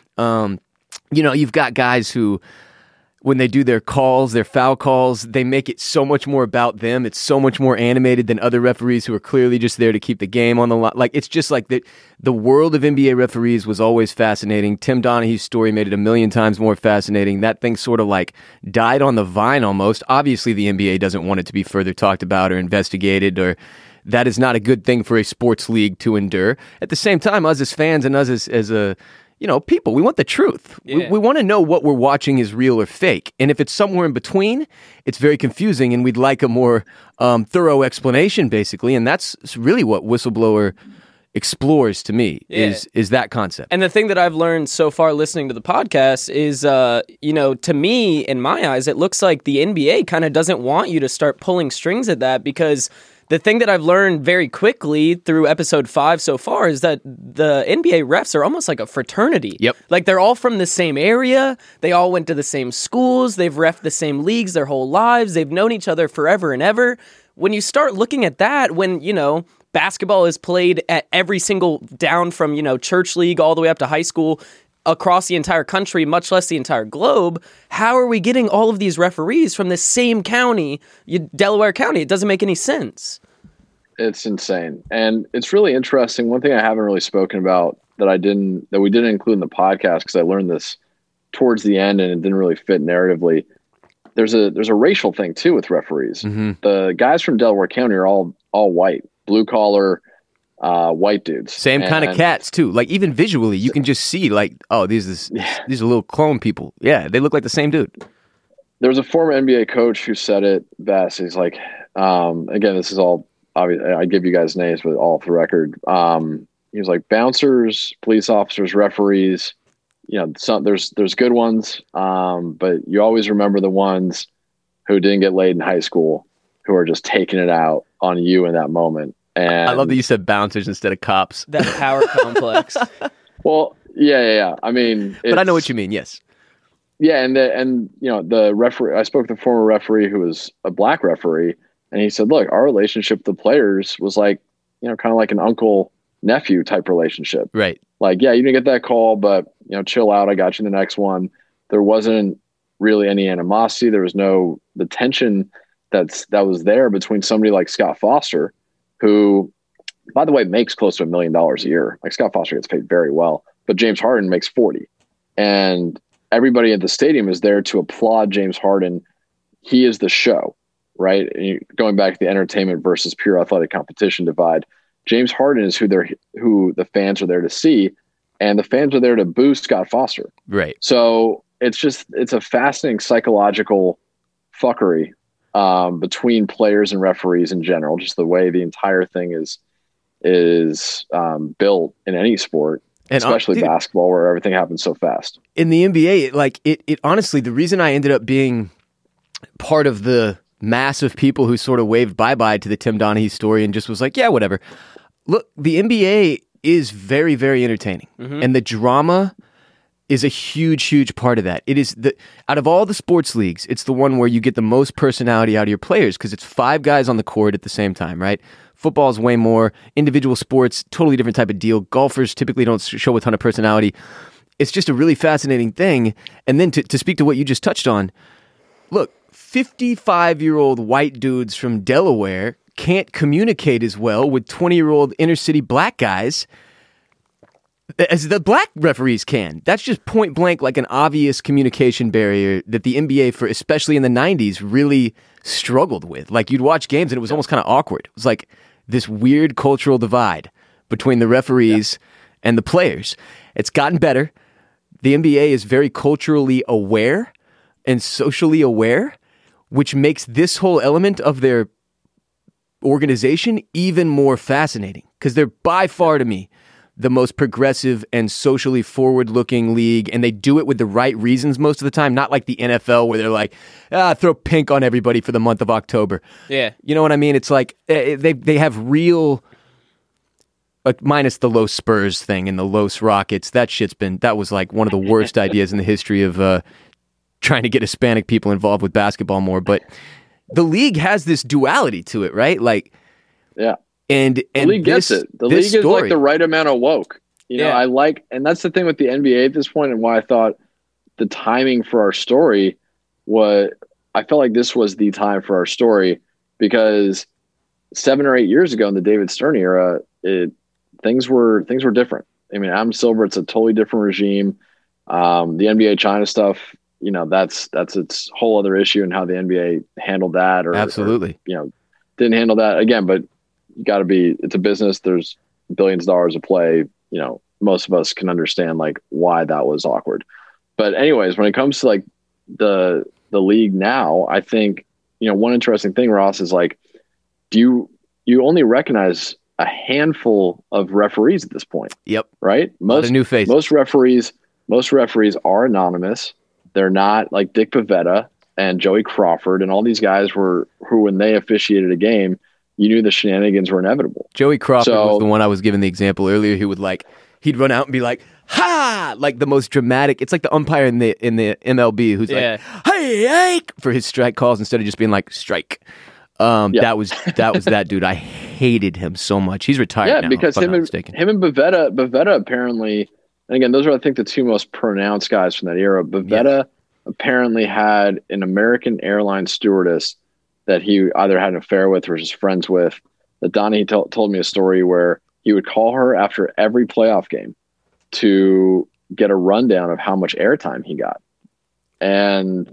You've got guys who, when they do their foul calls, they make it so much more about them. It's so much more animated than other referees who are clearly just there to keep the game on the line. Like, it's just like the world of NBA referees was always fascinating. Tim Donaghy's story made it a million times more fascinating. That thing sort of like died on the vine almost. Obviously, the NBA doesn't want it to be further talked about or investigated, or that is not a good thing for a sports league to endure. At the same time, us as fans and us as a people, we want the truth. Yeah. We want to know what we're watching is real or fake. And if it's somewhere in between, it's very confusing, and we'd like a more thorough explanation, basically. And that's really what Whistleblower explores to me, is that concept. And the thing that I've learned so far listening to the podcast is, to me, in my eyes, it looks like the NBA kind of doesn't want you to start pulling strings at that, because the thing that I've learned very quickly through episode 5 so far is that the NBA refs are almost like a fraternity. Yep. Like, they're all from the same area. They all went to the same schools. They've reffed the same leagues their whole lives. They've known each other forever and ever. When you start looking at that, when, basketball is played at every single down from, church league all the way up to high school, across the entire country, much less the entire globe, how are we getting all of these referees from the same county, Delaware County? It doesn't make any sense. It's insane. And it's really interesting. One thing I haven't really spoken about that we didn't include in the podcast, because I learned this towards the end and it didn't really fit narratively. There's a racial thing too with referees. Mm-hmm. The guys from Delaware County are all white, blue collar, white dudes. Same kind of cats too. Like, even visually, you can just see, like, oh, these are little clone people. Yeah, they look like the same dude. There was a former NBA coach who said it best. He's like, again, this is all obviously I give you guys names, but all off the record. He was like bouncers, police officers, referees. There's good ones, but you always remember the ones who didn't get laid in high school, who are just taking it out on you in that moment. And I love that you said bouncers instead of cops. That power complex. Well, yeah. I mean, But I know what you mean. Yes. Yeah, and the referee. I spoke to the former referee who was a black referee, and he said, "Look, our relationship with the players was like, kind of like an uncle nephew type relationship. Right. Like, yeah, you didn't get that call, but chill out. I got you the next one. There wasn't really any animosity. There was the tension that was there between somebody like Scott Foster, who, by the way, makes close to $1 million a year. Like, Scott Foster gets paid very well, but James Harden makes 40, and everybody at the stadium is there to applaud James Harden. He is the show, right? And going back to the entertainment versus pure athletic competition divide, James Harden is who the fans are there to see, and the fans are there to boo Scott Foster. Right. So it's a fascinating psychological fuckery between players and referees in general, just the way the entire thing is built in any sport. And especially basketball, where everything happens so fast. In the NBA, it honestly, the reason I ended up being part of the mass of people who sort of waved bye-bye to the Tim Donaghy story and just was like, yeah, whatever. Look, the NBA is very, very entertaining. Mm-hmm. And the drama is a huge, huge part of that. It is out of all the sports leagues, it's the one where you get the most personality out of your players because it's 5 guys on the court at the same time, right? Football is way more. Individual sports, totally different type of deal. Golfers typically don't show a ton of personality. It's just a really fascinating thing. And then to speak to what you just touched on, look, 55-year-old white dudes from Delaware can't communicate as well with 20-year-old inner-city black guys as the black referees can. That's just point blank, like an obvious communication barrier that the NBA, for especially in the 90s, really struggled with. Like, you'd watch games and it was almost kind of awkward. It was like this weird cultural divide between the referees and the players. It's gotten better. The NBA is very culturally aware and socially aware, which makes this whole element of their organization even more fascinating because they're by far, to me, the most progressive and socially forward-looking league, and they do it with the right reasons most of the time, not like the NFL where they're like, throw pink on everybody for the month of October. Yeah. You know what I mean? It's like they have real, like, minus the Los Spurs thing and the Los Rockets, that was like one of the worst ideas in the history of trying to get Hispanic people involved with basketball more. But the league has this duality to it, right? Like, yeah. And the league gets it. The league is like the right amount of woke. And that's the thing with the NBA at this point, and why I thought the timing for our story I felt like this was the time for our story, because 7 or 8 years ago in the David Stern era, things were different. I mean, Adam Silver, it's a totally different regime. The NBA China stuff, that's its whole other issue, and how the NBA handled that, absolutely, didn't handle that again, but. It's a business. There's billions of dollars of play. Most of us can understand like why that was awkward. But anyways, when it comes to like the league now, I think, one interesting thing, Ross, is like, you only recognize a handful of referees at this point. Yep. Right. Most new faces. Most referees are anonymous. They're not like Dick Pavetta and Joey Crawford and all these guys who, when they officiated a game, you knew the shenanigans were inevitable. Joey Crawford was the one I was giving the example earlier. He'd run out and be like, "Ha!" Like the most dramatic. It's like the umpire in the MLB who's like, "Hey!" for his strike calls instead of just being like, "Strike." That was that dude. I hated him so much. He's retired now. Because him and Bavetta apparently, and again, those are I think the two most pronounced guys from that era. Bavetta apparently had an American Airlines stewardess that he either had an affair with or was just friends with. That Donnie told me a story where he would call her after every playoff game to get a rundown of how much airtime he got. And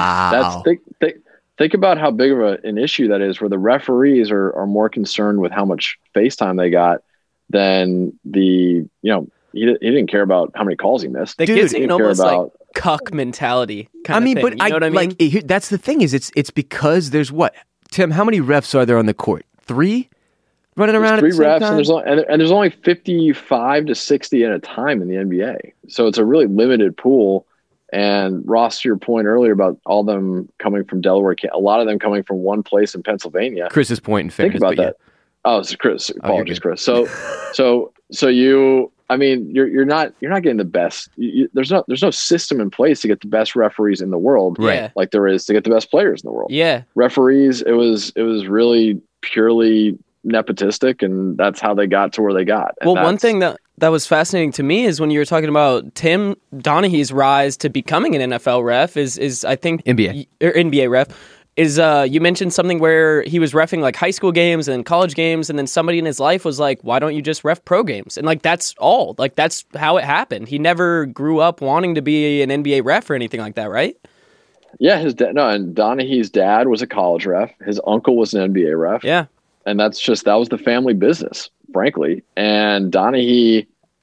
think about how big of an issue that is, where the referees are more concerned with how much face time they got than he didn't care about how many calls he missed. That gives it almost like cuck mentality. But you know what I mean? Like, that's the thing is it's because there's what, Tim, how many refs are there on the court? 3? running around There's at the three same refs, time? and there's only 55 to 60 at a time in the NBA. So it's a really limited pool. And Ross, to your point earlier about all them coming from Delaware, a lot of them coming from one place in Pennsylvania. Chris's point in fairness. Think about but that. Oh, it's Chris. Apologies, good. Chris. So you, I mean, you're not getting the best. There's no system in place to get the best referees in the world, Right. like there is to get the best players in the world. Yeah. Referees, it was really purely nepotistic, and that's how they got to where they got. And Well, one that's- thing that was fascinating to me is when you were talking about Tim Donaghy's rise to becoming an NFL ref is I think NBA. or NBA ref is you mentioned something where he was reffing like high school games and college games, and then somebody in his life was like, "Why don't you just ref pro games?" And like that's all. Like that's how it happened. He never grew up wanting to be an NBA ref or anything like that, right? Yeah, and Donaghy's dad was a college ref. His uncle was an NBA ref. Yeah. And that was the family business, frankly. And Donaghy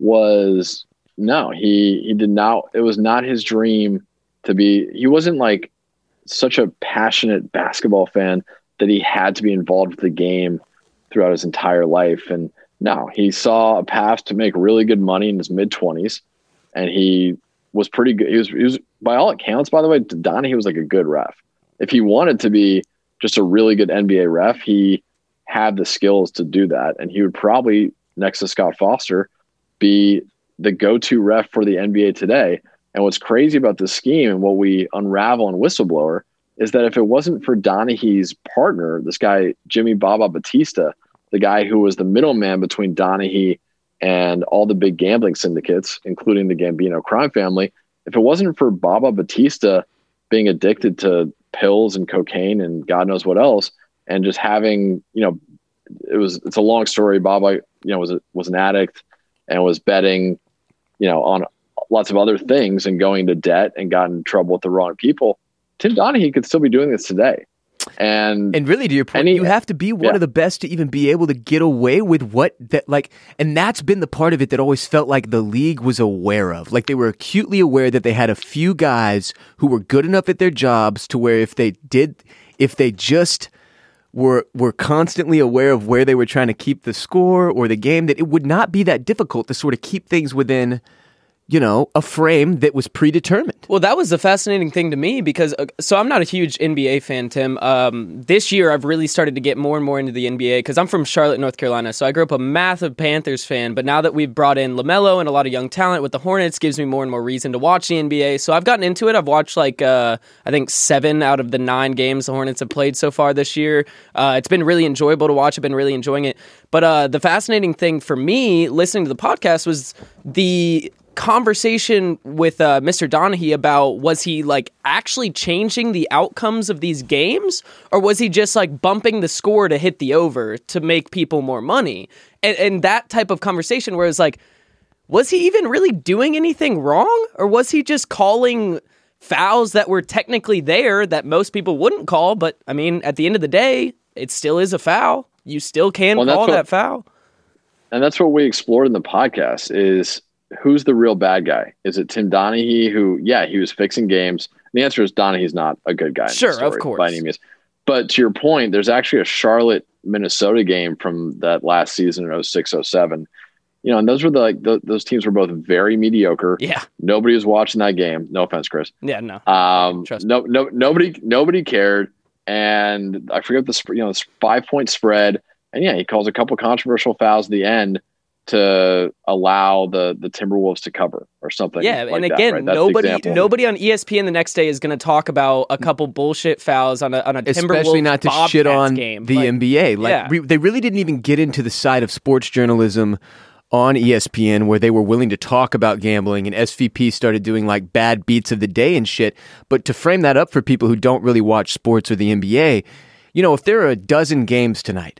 he did not, it was not his dream to be, he wasn't like such a passionate basketball fan that he had to be involved with the game throughout his entire life. And no, he saw a path to make really good money in his mid-20s, and he was pretty good. He was by all accounts, by the way, Donaghy was like a good ref. If he wanted to be just a really good NBA ref, he had the skills to do that. And he would probably, next to Scott Foster, be the go-to ref for the NBA today. And what's crazy about this scheme and what we unravel in Whistleblower is that if it wasn't for Donaghy's partner, this guy, Jimmy Baba Batista, the guy who was the middleman between Donaghy and all the big gambling syndicates, including the Gambino crime family, if it wasn't for Baba Batista being addicted to pills and cocaine and God knows what else, and just having, it's a long story. Baba, was an addict and was betting, on lots of other things and going to debt and got in trouble with the wrong people. Tim Donaghy could still be doing this today. And really, to your point, you have to be one of the best to even be able to get away with and that's been the part of it that always felt like the league was aware of. Like they were acutely aware that they had a few guys who were good enough at their jobs to where if they just were constantly aware of where they were trying to keep the score or the game, that it would not be that difficult to sort of keep things within, a frame that was predetermined. Well, that was the fascinating thing to me because, so I'm not a huge NBA fan, Tim. This year, I've really started to get more and more into the NBA because I'm from Charlotte, North Carolina. So I grew up a massive Panthers fan, but now that we've brought in LaMelo and a lot of young talent with the Hornets, gives me more and more reason to watch the NBA. So I've gotten into it. I've watched I think 7 out of the 9 games the Hornets have played so far this year. It's been really enjoyable to watch. I've been really enjoying it. But the fascinating thing for me listening to the podcast was the conversation with Mr. Donaghy about, was he actually changing the outcomes of these games, or was he just bumping the score to hit the over to make people more money? And that type of conversation where it's was he even really doing anything wrong, or was he just calling fouls that were technically there that most people wouldn't call? But I mean, at the end of the day, it still is a foul. You still can call that foul. And that's what we explored in the podcast is, who's the real bad guy? Is it Tim Donaghy, who, he was fixing games? And the answer is Donaghy's not a good guy. Sure, of course. By any means. But to your point, there's actually a Charlotte, Minnesota game from that last season in 06-07. And those were those teams were both very mediocre. Yeah. Nobody was watching that game. No offense, Chris. Yeah, no. Trust me. Nobody cared. And I forget this 5-point spread. And he calls a couple controversial fouls at the end to allow the Timberwolves to cover or something. Yeah, like and that, again, right? nobody on ESPN the next day is going to talk about a couple bullshit fouls on a Timberwolves, especially not to Bobcats shit on game. The NBA. They really didn't even get into the side of sports journalism on ESPN where they were willing to talk about gambling, and SVP started doing bad beats of the day and shit. But to frame that up for people who don't really watch sports or the NBA, if there are a dozen games tonight,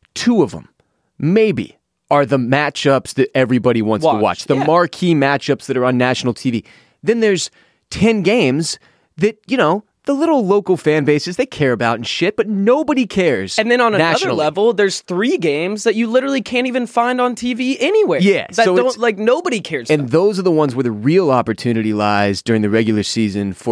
2 of them, maybe, are the matchups that everybody wants to watch. The marquee matchups that are on national TV. Then there's 10 games that, the little local fan bases, they care about and shit, but nobody cares. And then on another nationally. level, there's 3 games that you literally can't even find on TV anywhere. Yeah. That nobody cares and about. Those are the ones where the real opportunity lies during the regular season for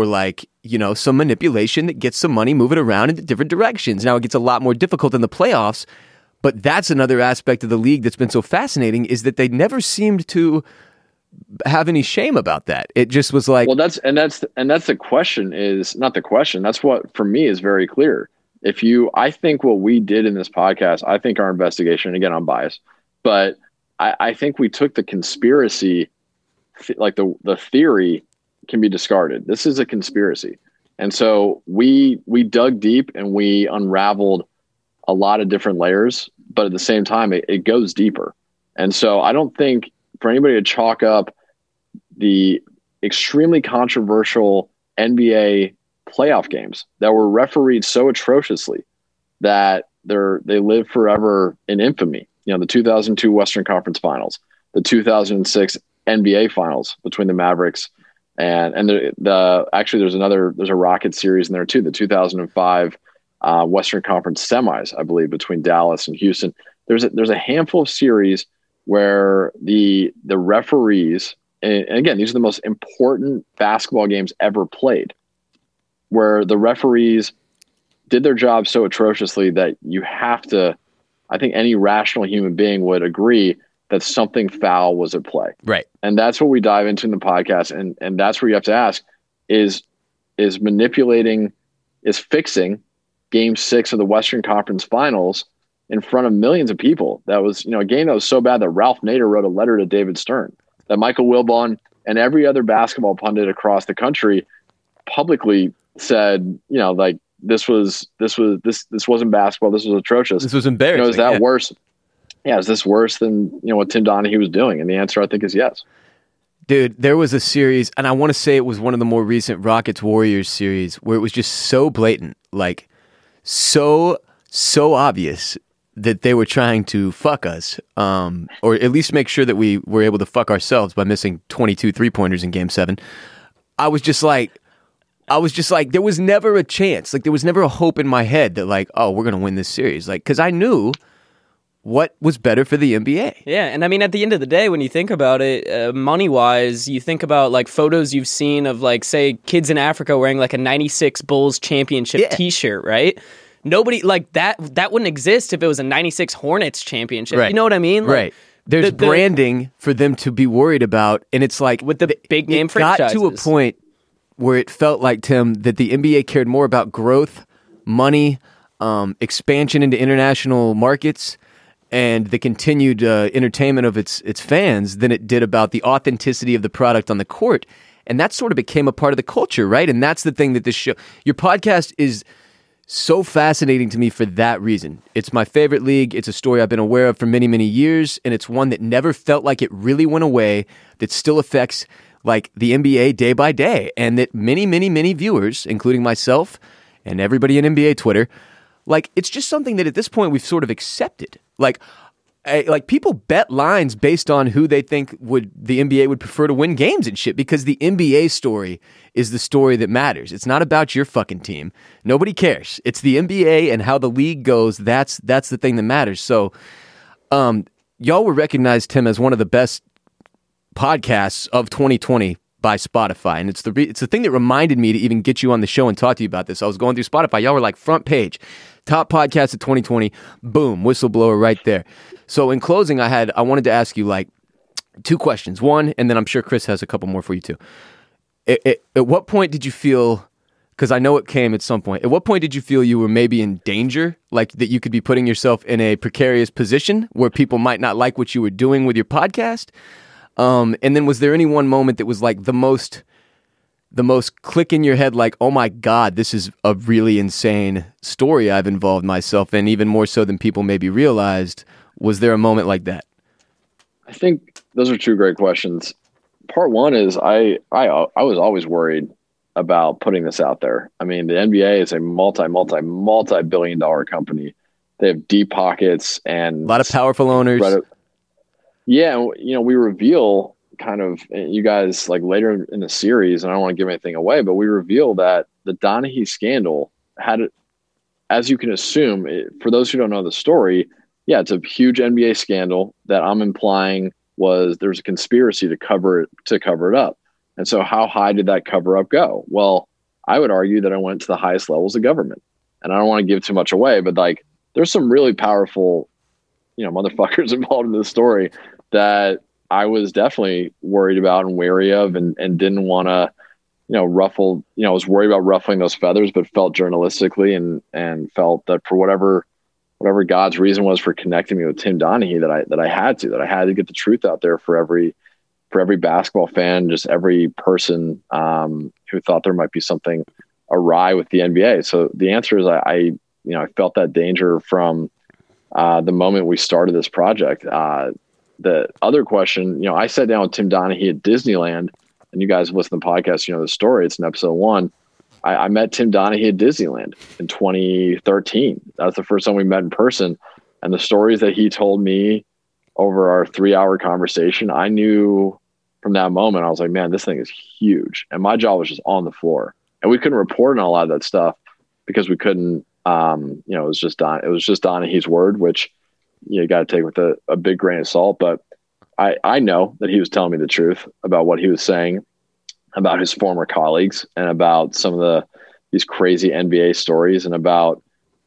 some manipulation that gets some money moving around in different directions. Now it gets a lot more difficult in the playoffs, But that's another aspect of the league that's been so fascinating, is that they never seemed to have any shame about that. It just was like, Well, that's the question, is not the question. That's what, for me, is very clear. I think what we did in this podcast, I think our investigation, again, I'm biased, but I think we took the conspiracy, like the theory can be discarded. This is a conspiracy. And so we dug deep and we unraveled a lot of different layers, but at the same time, it goes deeper. And so I don't think for anybody to chalk up the extremely controversial NBA playoff games that were refereed so atrociously that they live forever in infamy. The 2002 Western Conference Finals, the 2006 NBA Finals between the Mavericks and actually there's a Rocket series in there too. The 2005 Western Conference semis, I believe, between Dallas and Houston. There's a handful of series where the referees, and again, these are the most important basketball games ever played, where the referees did their job so atrociously that you have to, I think any rational human being would agree that something foul was at play. right. And that's what we dive into in the podcast. And that's where you have to ask, is fixing Game 6 of the Western Conference Finals in front of millions of people. That was, a game that was so bad that Ralph Nader wrote a letter to David Stern, that Michael Wilbon and every other basketball pundit across the country publicly said, like, this wasn't basketball. This was atrocious. This was embarrassing. Is that worse? Yeah. Is this worse than, what Tim Donaghy was doing? And the answer, I think, is yes. Dude, there was a series, and I want to say it was one of the more recent Rockets Warriors series, where it was just so blatant, like so obvious that they were trying to fuck us, or at least make sure that we were able to fuck ourselves by missing 22 3-pointers in Game 7. I was just like, there was never a chance. Like, there was never a hope in my head that, like, oh, we're going to win this series. Like, because I knew what was better for the NBA. Yeah, and I mean, at the end of the day, when you think about it, money-wise, you think about, like, photos you've seen of, like, say, kids in Africa wearing, like, a 96 Bulls championship T-shirt, right? Nobody, like, that wouldn't exist if it was a 96 Hornets championship. Right. You know what I mean? Like, right. There's branding for them to be worried about, and it's like... With the big name franchises. It got to a point where it felt like, Tim, that the NBA cared more about growth, money, expansion into international markets, and the continued entertainment of its fans than it did about the authenticity of the product on the court. And that sort of became a part of the culture, right? And that's the thing that this show... Your podcast is so fascinating to me for that reason. It's my favorite league. It's a story I've been aware of for many, many years, and it's one that never felt like it really went away, that still affects, like, the NBA day by day, and that many, many, many viewers, including myself and everybody in NBA Twitter, like, it's just something that at this point we've sort of accepted. Like people bet lines based on who they think the NBA would prefer to win games and shit, because the NBA story is the story that matters. It's not about your fucking team. Nobody cares. It's the NBA and how the league goes. That's the thing that matters. So, y'all were recognized, Tim, as one of the best podcasts of 2020 by Spotify, and it's the thing that reminded me to even get you on the show and talk to you about this. I was going through Spotify. Y'all were like front page, top podcast of 2020. Boom, whistleblower right there. So in closing, I wanted to ask you, like, two questions. One, and then I'm sure Chris has a couple more for you too. At what point did you feel, because I know it came at some point, at what point did you feel you were maybe in danger, like that you could be putting yourself in a precarious position where people might not like what you were doing with your podcast? And then was there any one moment that was like the most click in your head, like, oh my God, this is a really insane story I've involved myself in, even more so than people maybe realized? Was there a moment like that? I think those are two great questions. Part one is I was always worried about putting this out there. I mean, the NBA is a multi-billion-dollar company. They have deep pockets and a lot of powerful owners. Yeah, we reveal kind of, you guys, like, later in the series, and I don't want to give anything away, but we reveal that the Donaghy scandal had, as you can assume, for those who don't know the story, yeah, it's a huge NBA scandal that I'm implying there's a conspiracy to cover it up. And so how high did that cover up go? Well, I would argue that I went to the highest levels of government, and I don't want to give too much away, but, like, there's some really powerful motherfuckers involved in this story that I was definitely worried about and wary of, and didn't want to, ruffle. I was worried about ruffling those feathers, but felt journalistically and felt that for whatever God's reason was for connecting me with Tim Donaghy, that I had to get the truth out there for every basketball fan, just every person who thought there might be something awry with the NBA. So the answer is I felt that danger from the moment we started this project. The other question, I sat down with Tim Donaghy at Disneyland, and you guys have listened to the podcast, the story. It's in episode 1. I met Tim Donaghy at Disneyland in 2013. That was the first time we met in person. And the stories that he told me over our 3-hour conversation, I knew from that moment, I was like, man, this thing is huge. And my job was just on the floor. And we couldn't report on a lot of that stuff because we couldn't, it was just Donaghy's word, which you got to take with a big grain of salt. But I know that he was telling me the truth about what he was saying about his former colleagues and about some of these crazy NBA stories, and about,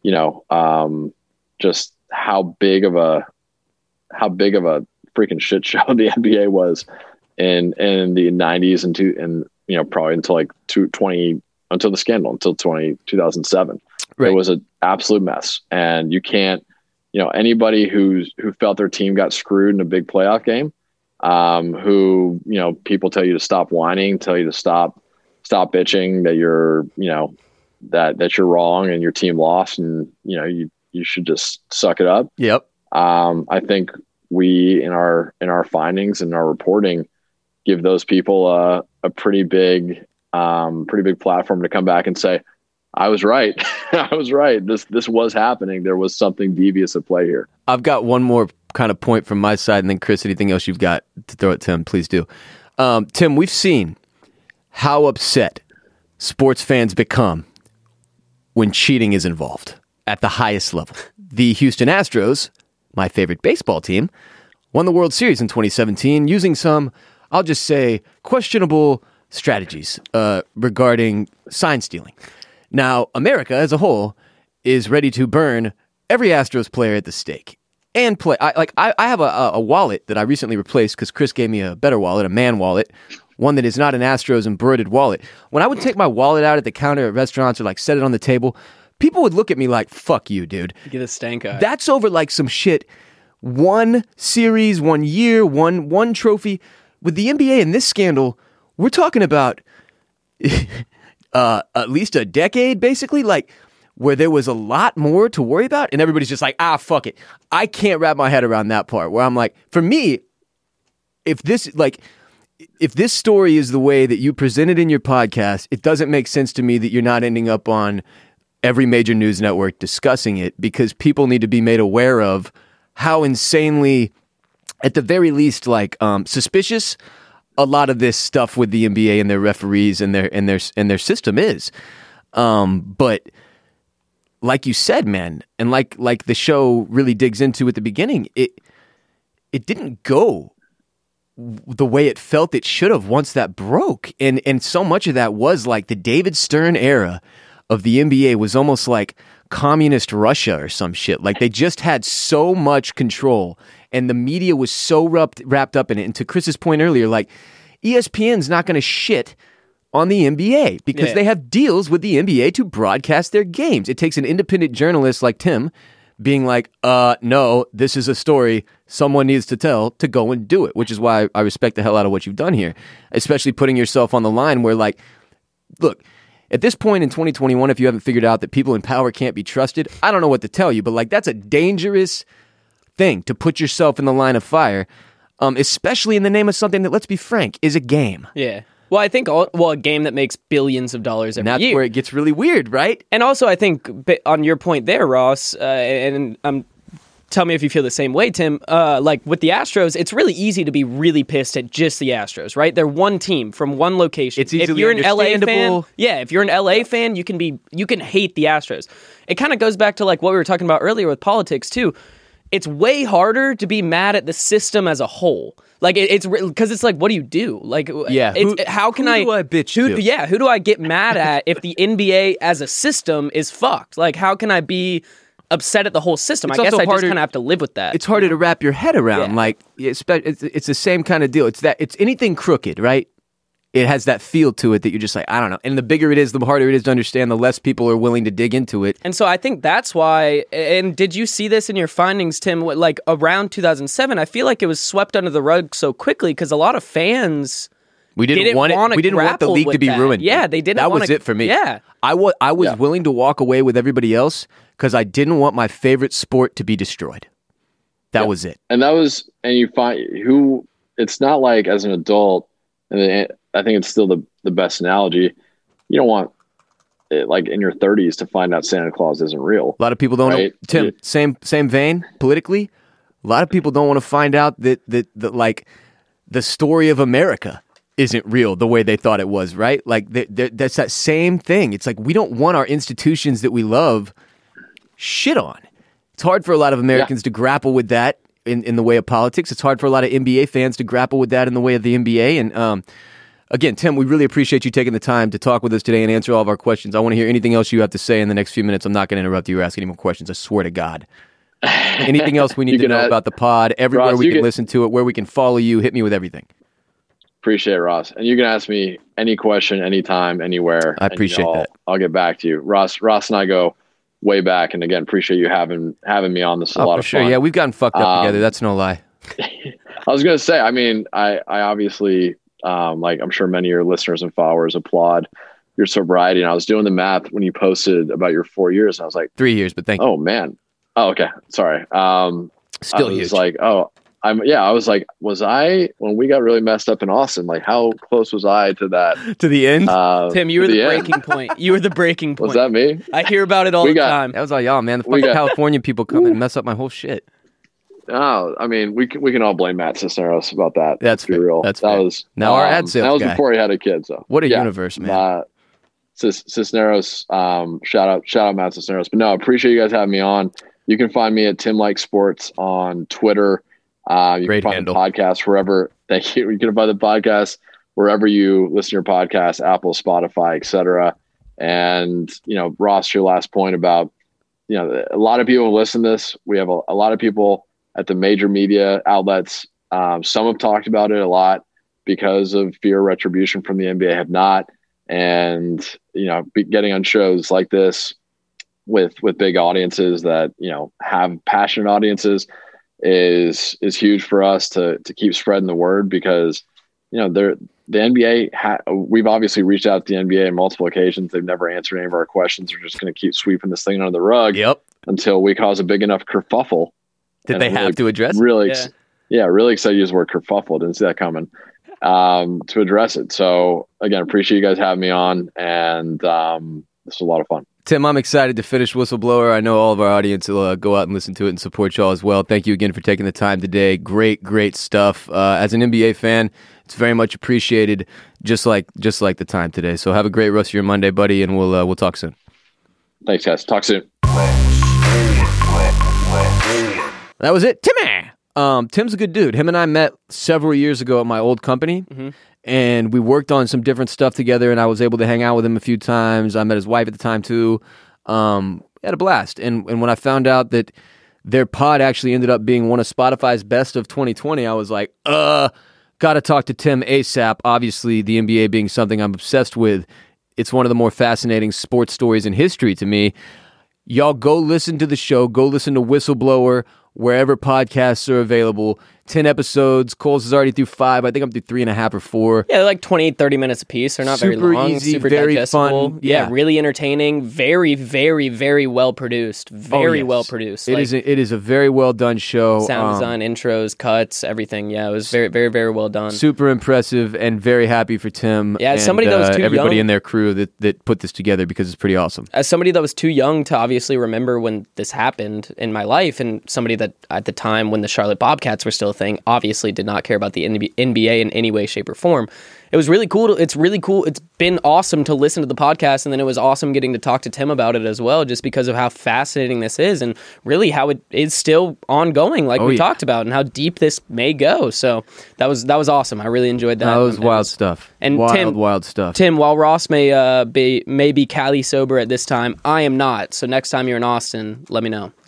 just how big of a freaking shit show the NBA was in the 90s and probably until like 20 until the scandal, until 2007. Right. It was an absolute mess. And you can't, anybody who felt their team got screwed in a big playoff game, who, people tell you to stop whining, tell you to stop bitching that you're, that you're wrong and your team lost, and, you should just suck it up. Yep. I think we, in our findings and our reporting, give those people a pretty big platform to come back and say, I was right. I was right. This was happening. There was something devious at play here. I've got one more kind of point from my side, and then Chris, anything else you've got to throw at Tim, please do. Tim, we've seen how upset sports fans become when cheating is involved at the highest level. The Houston Astros, my favorite baseball team, won the World Series in 2017 using some, I'll just say, questionable strategies regarding sign stealing. Now, America as a whole is ready to burn every Astros player at the stake and play. I have a wallet that I recently replaced because Chris gave me a better wallet, a man wallet, one that is not an Astros embroidered wallet. When I would take my wallet out at the counter at restaurants or like set it on the table, people would look at me like, fuck you, dude. You get a stank eye. That's over like some shit. One series, 1 year, one trophy. With the NBA and this scandal, we're talking about at least a decade, basically, like where there was a lot more to worry about, and everybody's just like, fuck it. I can't wrap my head around that part. Where I'm like, for me, if this story is the way that you present it in your podcast, it doesn't make sense to me that you're not ending up on every major news network discussing it, because people need to be made aware of how insanely, at the very least, like suspicious a lot of this stuff with the NBA and their referees and their system is. But like you said, man, and like the show really digs into at the beginning, it didn't go the way it felt it should have once that broke. And so much of that was like the David Stern era of the NBA was almost like communist Russia or some shit. Like they just had so much control, and the media was so wrapped up in it. And to Chris's point earlier, like ESPN's not going to shit on the NBA because they have deals with the NBA to broadcast their games. It takes an independent journalist like Tim being like, no, this is a story someone needs to tell, to go and do it, which is why I respect the hell out of what you've done here, especially putting yourself on the line where, like, look, at this point in 2021, if you haven't figured out that people in power can't be trusted, I don't know what to tell you, but like that's a dangerous thing to put yourself in the line of fire, especially in the name of something that, let's be frank, is a game. Yeah. Well, I think a game that makes billions of dollars every year. And that's where it gets really weird, right? And also, I think on your point there, Ross, and tell me if you feel the same way, Tim. Like with the Astros, it's really easy to be really pissed at just the Astros, right? They're one team from one location. It's easily if you're an LA understandable. fan, if you're an LA fan, you can hate the Astros. It kind of goes back to like what we were talking about earlier with politics too. It's way harder to be mad at the system as a whole. Like it's because it's like, what do you do? Like, yeah, who do I bitch to? Yeah, who do I get mad at if the NBA as a system is fucked? Like, how can I be upset at the whole system. It's I guess also I just harder- kind of have to live with that. It's harder to wrap your head around. Yeah. Like it's the same kind of deal. It's anything crooked, right? It has that feel to it that you're just like, I don't know. And the bigger it is, the harder it is to understand, the less people are willing to dig into it. And so I think that's why. And did you see this in your findings, Tim? Like around 2007, I feel like it was swept under the rug so quickly because a lot of fans We didn't didn't want it. wanna We didn't want the grapple league to with be that. ruined. Yeah, they didn't That wanna- was it for me. Yeah. I was Yeah. willing to walk away with everybody else because I didn't want my favorite sport to be destroyed. That was it. And you find who, it's not like as an adult, and I think it's still the best analogy. You don't want it, like in your 30s to find out Santa Claus isn't real. A lot of people don't know. Right. Tim, Yeah. same vein politically. A lot of people don't want to find out that like the story of America isn't real the way they thought it was, right? Like that's that same thing. It's like we don't want our institutions that we love shit on. It's hard for a lot of Americans to grapple with that in the way of politics. It's hard for a lot of NBA fans to grapple with that in the way of the NBA. And again, Tim, we really appreciate you taking the time to talk with us today and answer all of our questions. I want to hear anything else you have to say in the next few minutes. I'm not going to interrupt you or ask any more questions. I swear to God. Anything else we need You to can know add- about the pod, everywhere Ross, we you can can- listen to it, where we can follow you, hit me with everything. Appreciate it, Ross. And you can ask me any question, anytime, anywhere. I appreciate that. I'll get back to you. Ross and I go way back. And again, appreciate you having me on. This is a lot for of sure. fun. Yeah, we've gotten fucked up together. That's no lie. I was going to say, I mean, I obviously, like I'm sure many of your listeners and followers applaud your sobriety. And I was doing the math when you posted about your 4 years. And I was like, 3 years, but thank you. oh man. Oh, okay. Sorry. Still I was huge. like, I was like, was I, when we got really messed up in Austin, like how close was I to that? To the end? Tim, you were to the end? breaking point. You were the breaking point. Was that me? I hear about it all We the got- time. That was all y'all, man. The We fucking got- California people come in and mess up my whole shit. Oh, I mean, we can all blame Matt Cisneros about that. That's to be fair. real. That's that fair. was Now our ad sales That was guy. before he had a kid. So What a yeah, universe, man. Cisneros. Shout out Matt Cisneros. But no, appreciate you guys having me on. You can find me at Tim Like Sports on Twitter. You Great can find handle. the podcast wherever. Thank you. You can find the podcast wherever you listen to your podcast, Apple, Spotify, etc. And Ross, your last point about a lot of people listen to this. We have a lot of people at the major media outlets. Some have talked about it a lot because of fear of retribution from the NBA, have not. And getting on shows like this with big audiences that have passionate audiences is huge for us to keep spreading the word, because the NBA we've obviously reached out to the NBA on multiple occasions. They've never answered any of our questions. They're just going to keep sweeping this thing under the rug Yep. until we cause a big enough kerfuffle. Did And they I'm have to address it? really Yeah. really excited to use the word kerfuffle. Didn't see that coming. To address it. So again, appreciate you guys having me on, and this was a lot of fun. Tim, I'm excited to finish Whistleblower. I know all of our audience will go out and listen to it and support y'all as well. Thank you again for taking the time today. Great stuff. As an NBA fan, it's very much appreciated, just like the time today. So have a great rest of your Monday, buddy, and we'll talk soon. Thanks, guys. Talk soon. That was it. Timmy! Tim's a good dude. Him and I met several years ago at my old company, and we worked on some different stuff together, and I was able to hang out with him a few times. I met his wife at the time, too. We had a blast. And when I found out that their pod actually ended up being one of Spotify's best of 2020, I was like, gotta talk to Tim ASAP. Obviously, the NBA being something I'm obsessed with, it's one of the more fascinating sports stories in history to me. Y'all go listen to the show. Go listen to Whistleblower wherever podcasts are available. 10 episodes. Coles is already through 5. I think I'm through 3.5 or 4. Yeah, they're like 20, 30 minutes a piece. They're not Super very long. easy, super very digestible. fun. Yeah, Yeah. really entertaining. Very, very, very well produced. Very well produced. It is a very well done show. Sound design, intros, cuts, everything. Yeah, it was very, very, very well done. Super impressive, and very happy for Tim. Yeah, as and, somebody that was too everybody young- in their crew that put this together, because it's pretty awesome. As somebody that was too young to obviously remember when this happened in my life, and somebody that at the time when the Charlotte Bobcats were still a thing, obviously did not care about the NBA in any way, shape, or form. It was really cool. It's really cool. It's been awesome to listen to the podcast, and then it was awesome getting to talk to Tim about it as well, just because of how fascinating this is, and really how it is still ongoing, like we talked about, and how deep this may go. So that was awesome. I really enjoyed that. That was wild stuff. And wild stuff. Tim, while Ross may be Cali sober at this time, I am not. So next time you're in Austin, let me know.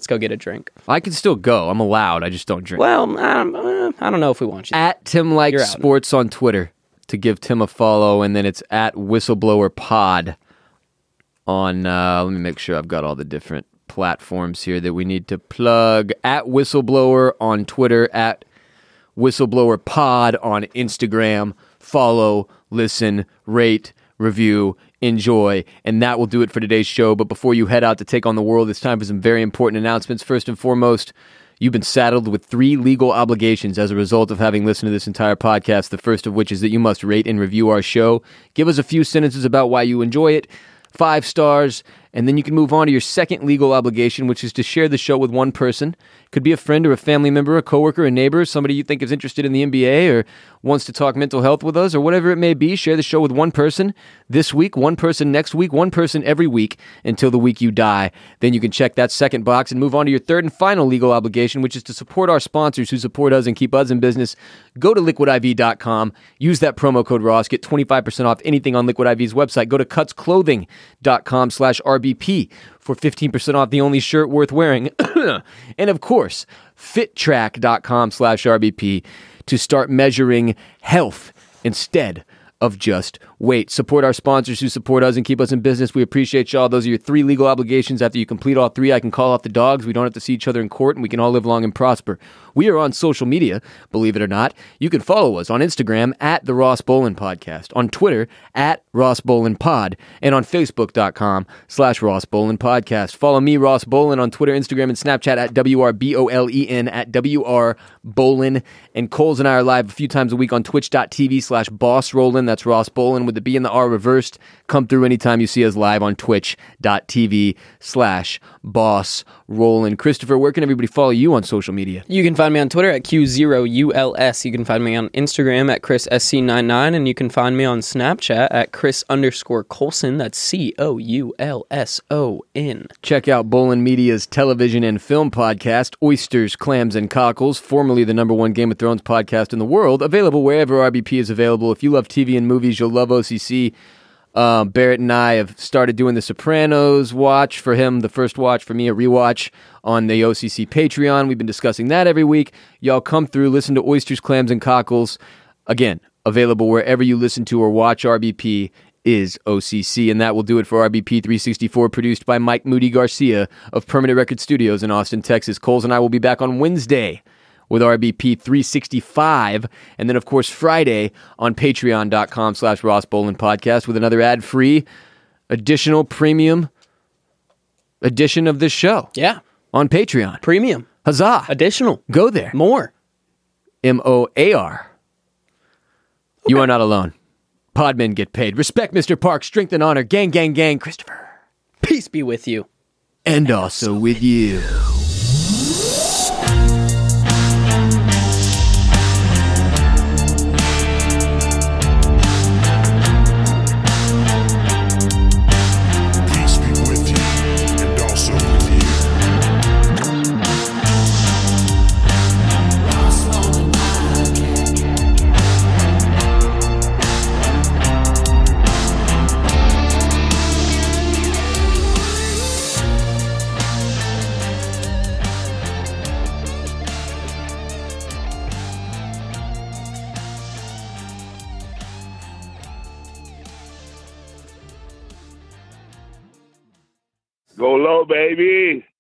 go get a drink. I can still go. I'm allowed. I just don't drink. Well, I don't know if we want you. At Tim Likes You're out. Sports on Twitter to give Tim a follow, and then it's at Whistleblower Pod on, let me make sure I've got all the different platforms here that we need to plug. At Whistleblower on Twitter, at Whistleblower Pod on Instagram. Follow, listen, rate, review, enjoy, and that will do it for today's show. But before you head out to take on the world, it's time for some very important announcements. First and foremost, you've been saddled with 3 legal obligations as a result of having listened to this entire podcast, the first of which is that you must rate and review our show. Give us a few sentences about why you enjoy it, 5 stars, and then you can move on to your second legal obligation, which is to share the show with one person. Could be a friend or a family member, a coworker, a neighbor, somebody you think is interested in the NBA or wants to talk mental health with us or whatever it may be. Share the show with one person this week, one person next week, one person every week until the week you die. Then you can check that second box and move on to your third and final legal obligation, which is to support our sponsors who support us and keep us in business. Go to liquidiv.com, use that promo code Ross, get 25% off anything on Liquid IV's website. Go to cutsclothing.com/RBP for 15% off the only shirt worth wearing. And of course, fittrack.com/RBP to start measuring health instead of just weight. Support our sponsors who support us and keep us in business. We appreciate y'all. Those are your 3 legal obligations. After you complete all 3, I can call off the dogs. We don't have to see each other in court, and we can all live long and prosper. We are on social media, believe it or not. You can follow us on Instagram at The Ross Bolin Podcast, on Twitter at Ross Bolin Pod, and on Facebook.com/Ross Bolin Podcast. Follow me, Ross Bolin, on Twitter, Instagram, and Snapchat at WRBOLEN, at WR Bolin. And Coles and I are live a few times a week on Twitch.tv/Boss Rollin. That's Ross Bolin with the B and the R reversed. Come through anytime you see us live on Twitch.tv/Boss Rollin. Christopher, where can everybody follow you on social media? You can find me on Twitter at Q0ULS. You can find me on Instagram at ChrisSC99, and you can find me on Snapchat at Chris_Colson. That's COULSON. Check out Bolin Media's television and film podcast, Oysters, Clams, and Cockles, formerly the #1 Game of Thrones podcast in the world, available wherever RBP is available. If you love TV and movies, you'll love OCC. Barrett and I have started doing the Sopranos watch for him, the first watch, for me a rewatch on the OCC Patreon. We've been discussing that every week. Y'all come through, listen to Oysters, Clams, and Cockles. Again, available wherever you listen to or watch RBP is OCC, and that will do it for RBP 364, produced by Mike Moody Garcia of Permanent Record Studios in Austin, Texas. Coles and I will be back on Wednesday with RBP 365, and then, of course, Friday on patreon.com/Ross Bolin Podcast with another ad-free, additional premium edition of this show. Yeah. On Patreon. Premium. Huzzah. Additional. Go there. More. MOAR. You are not alone. Podmen get paid. Respect, Mr. Park. Strength and honor. Gang, gang, gang. Christopher. Peace be with you. And also with you. Peace be with you, and also with you. Go low, baby.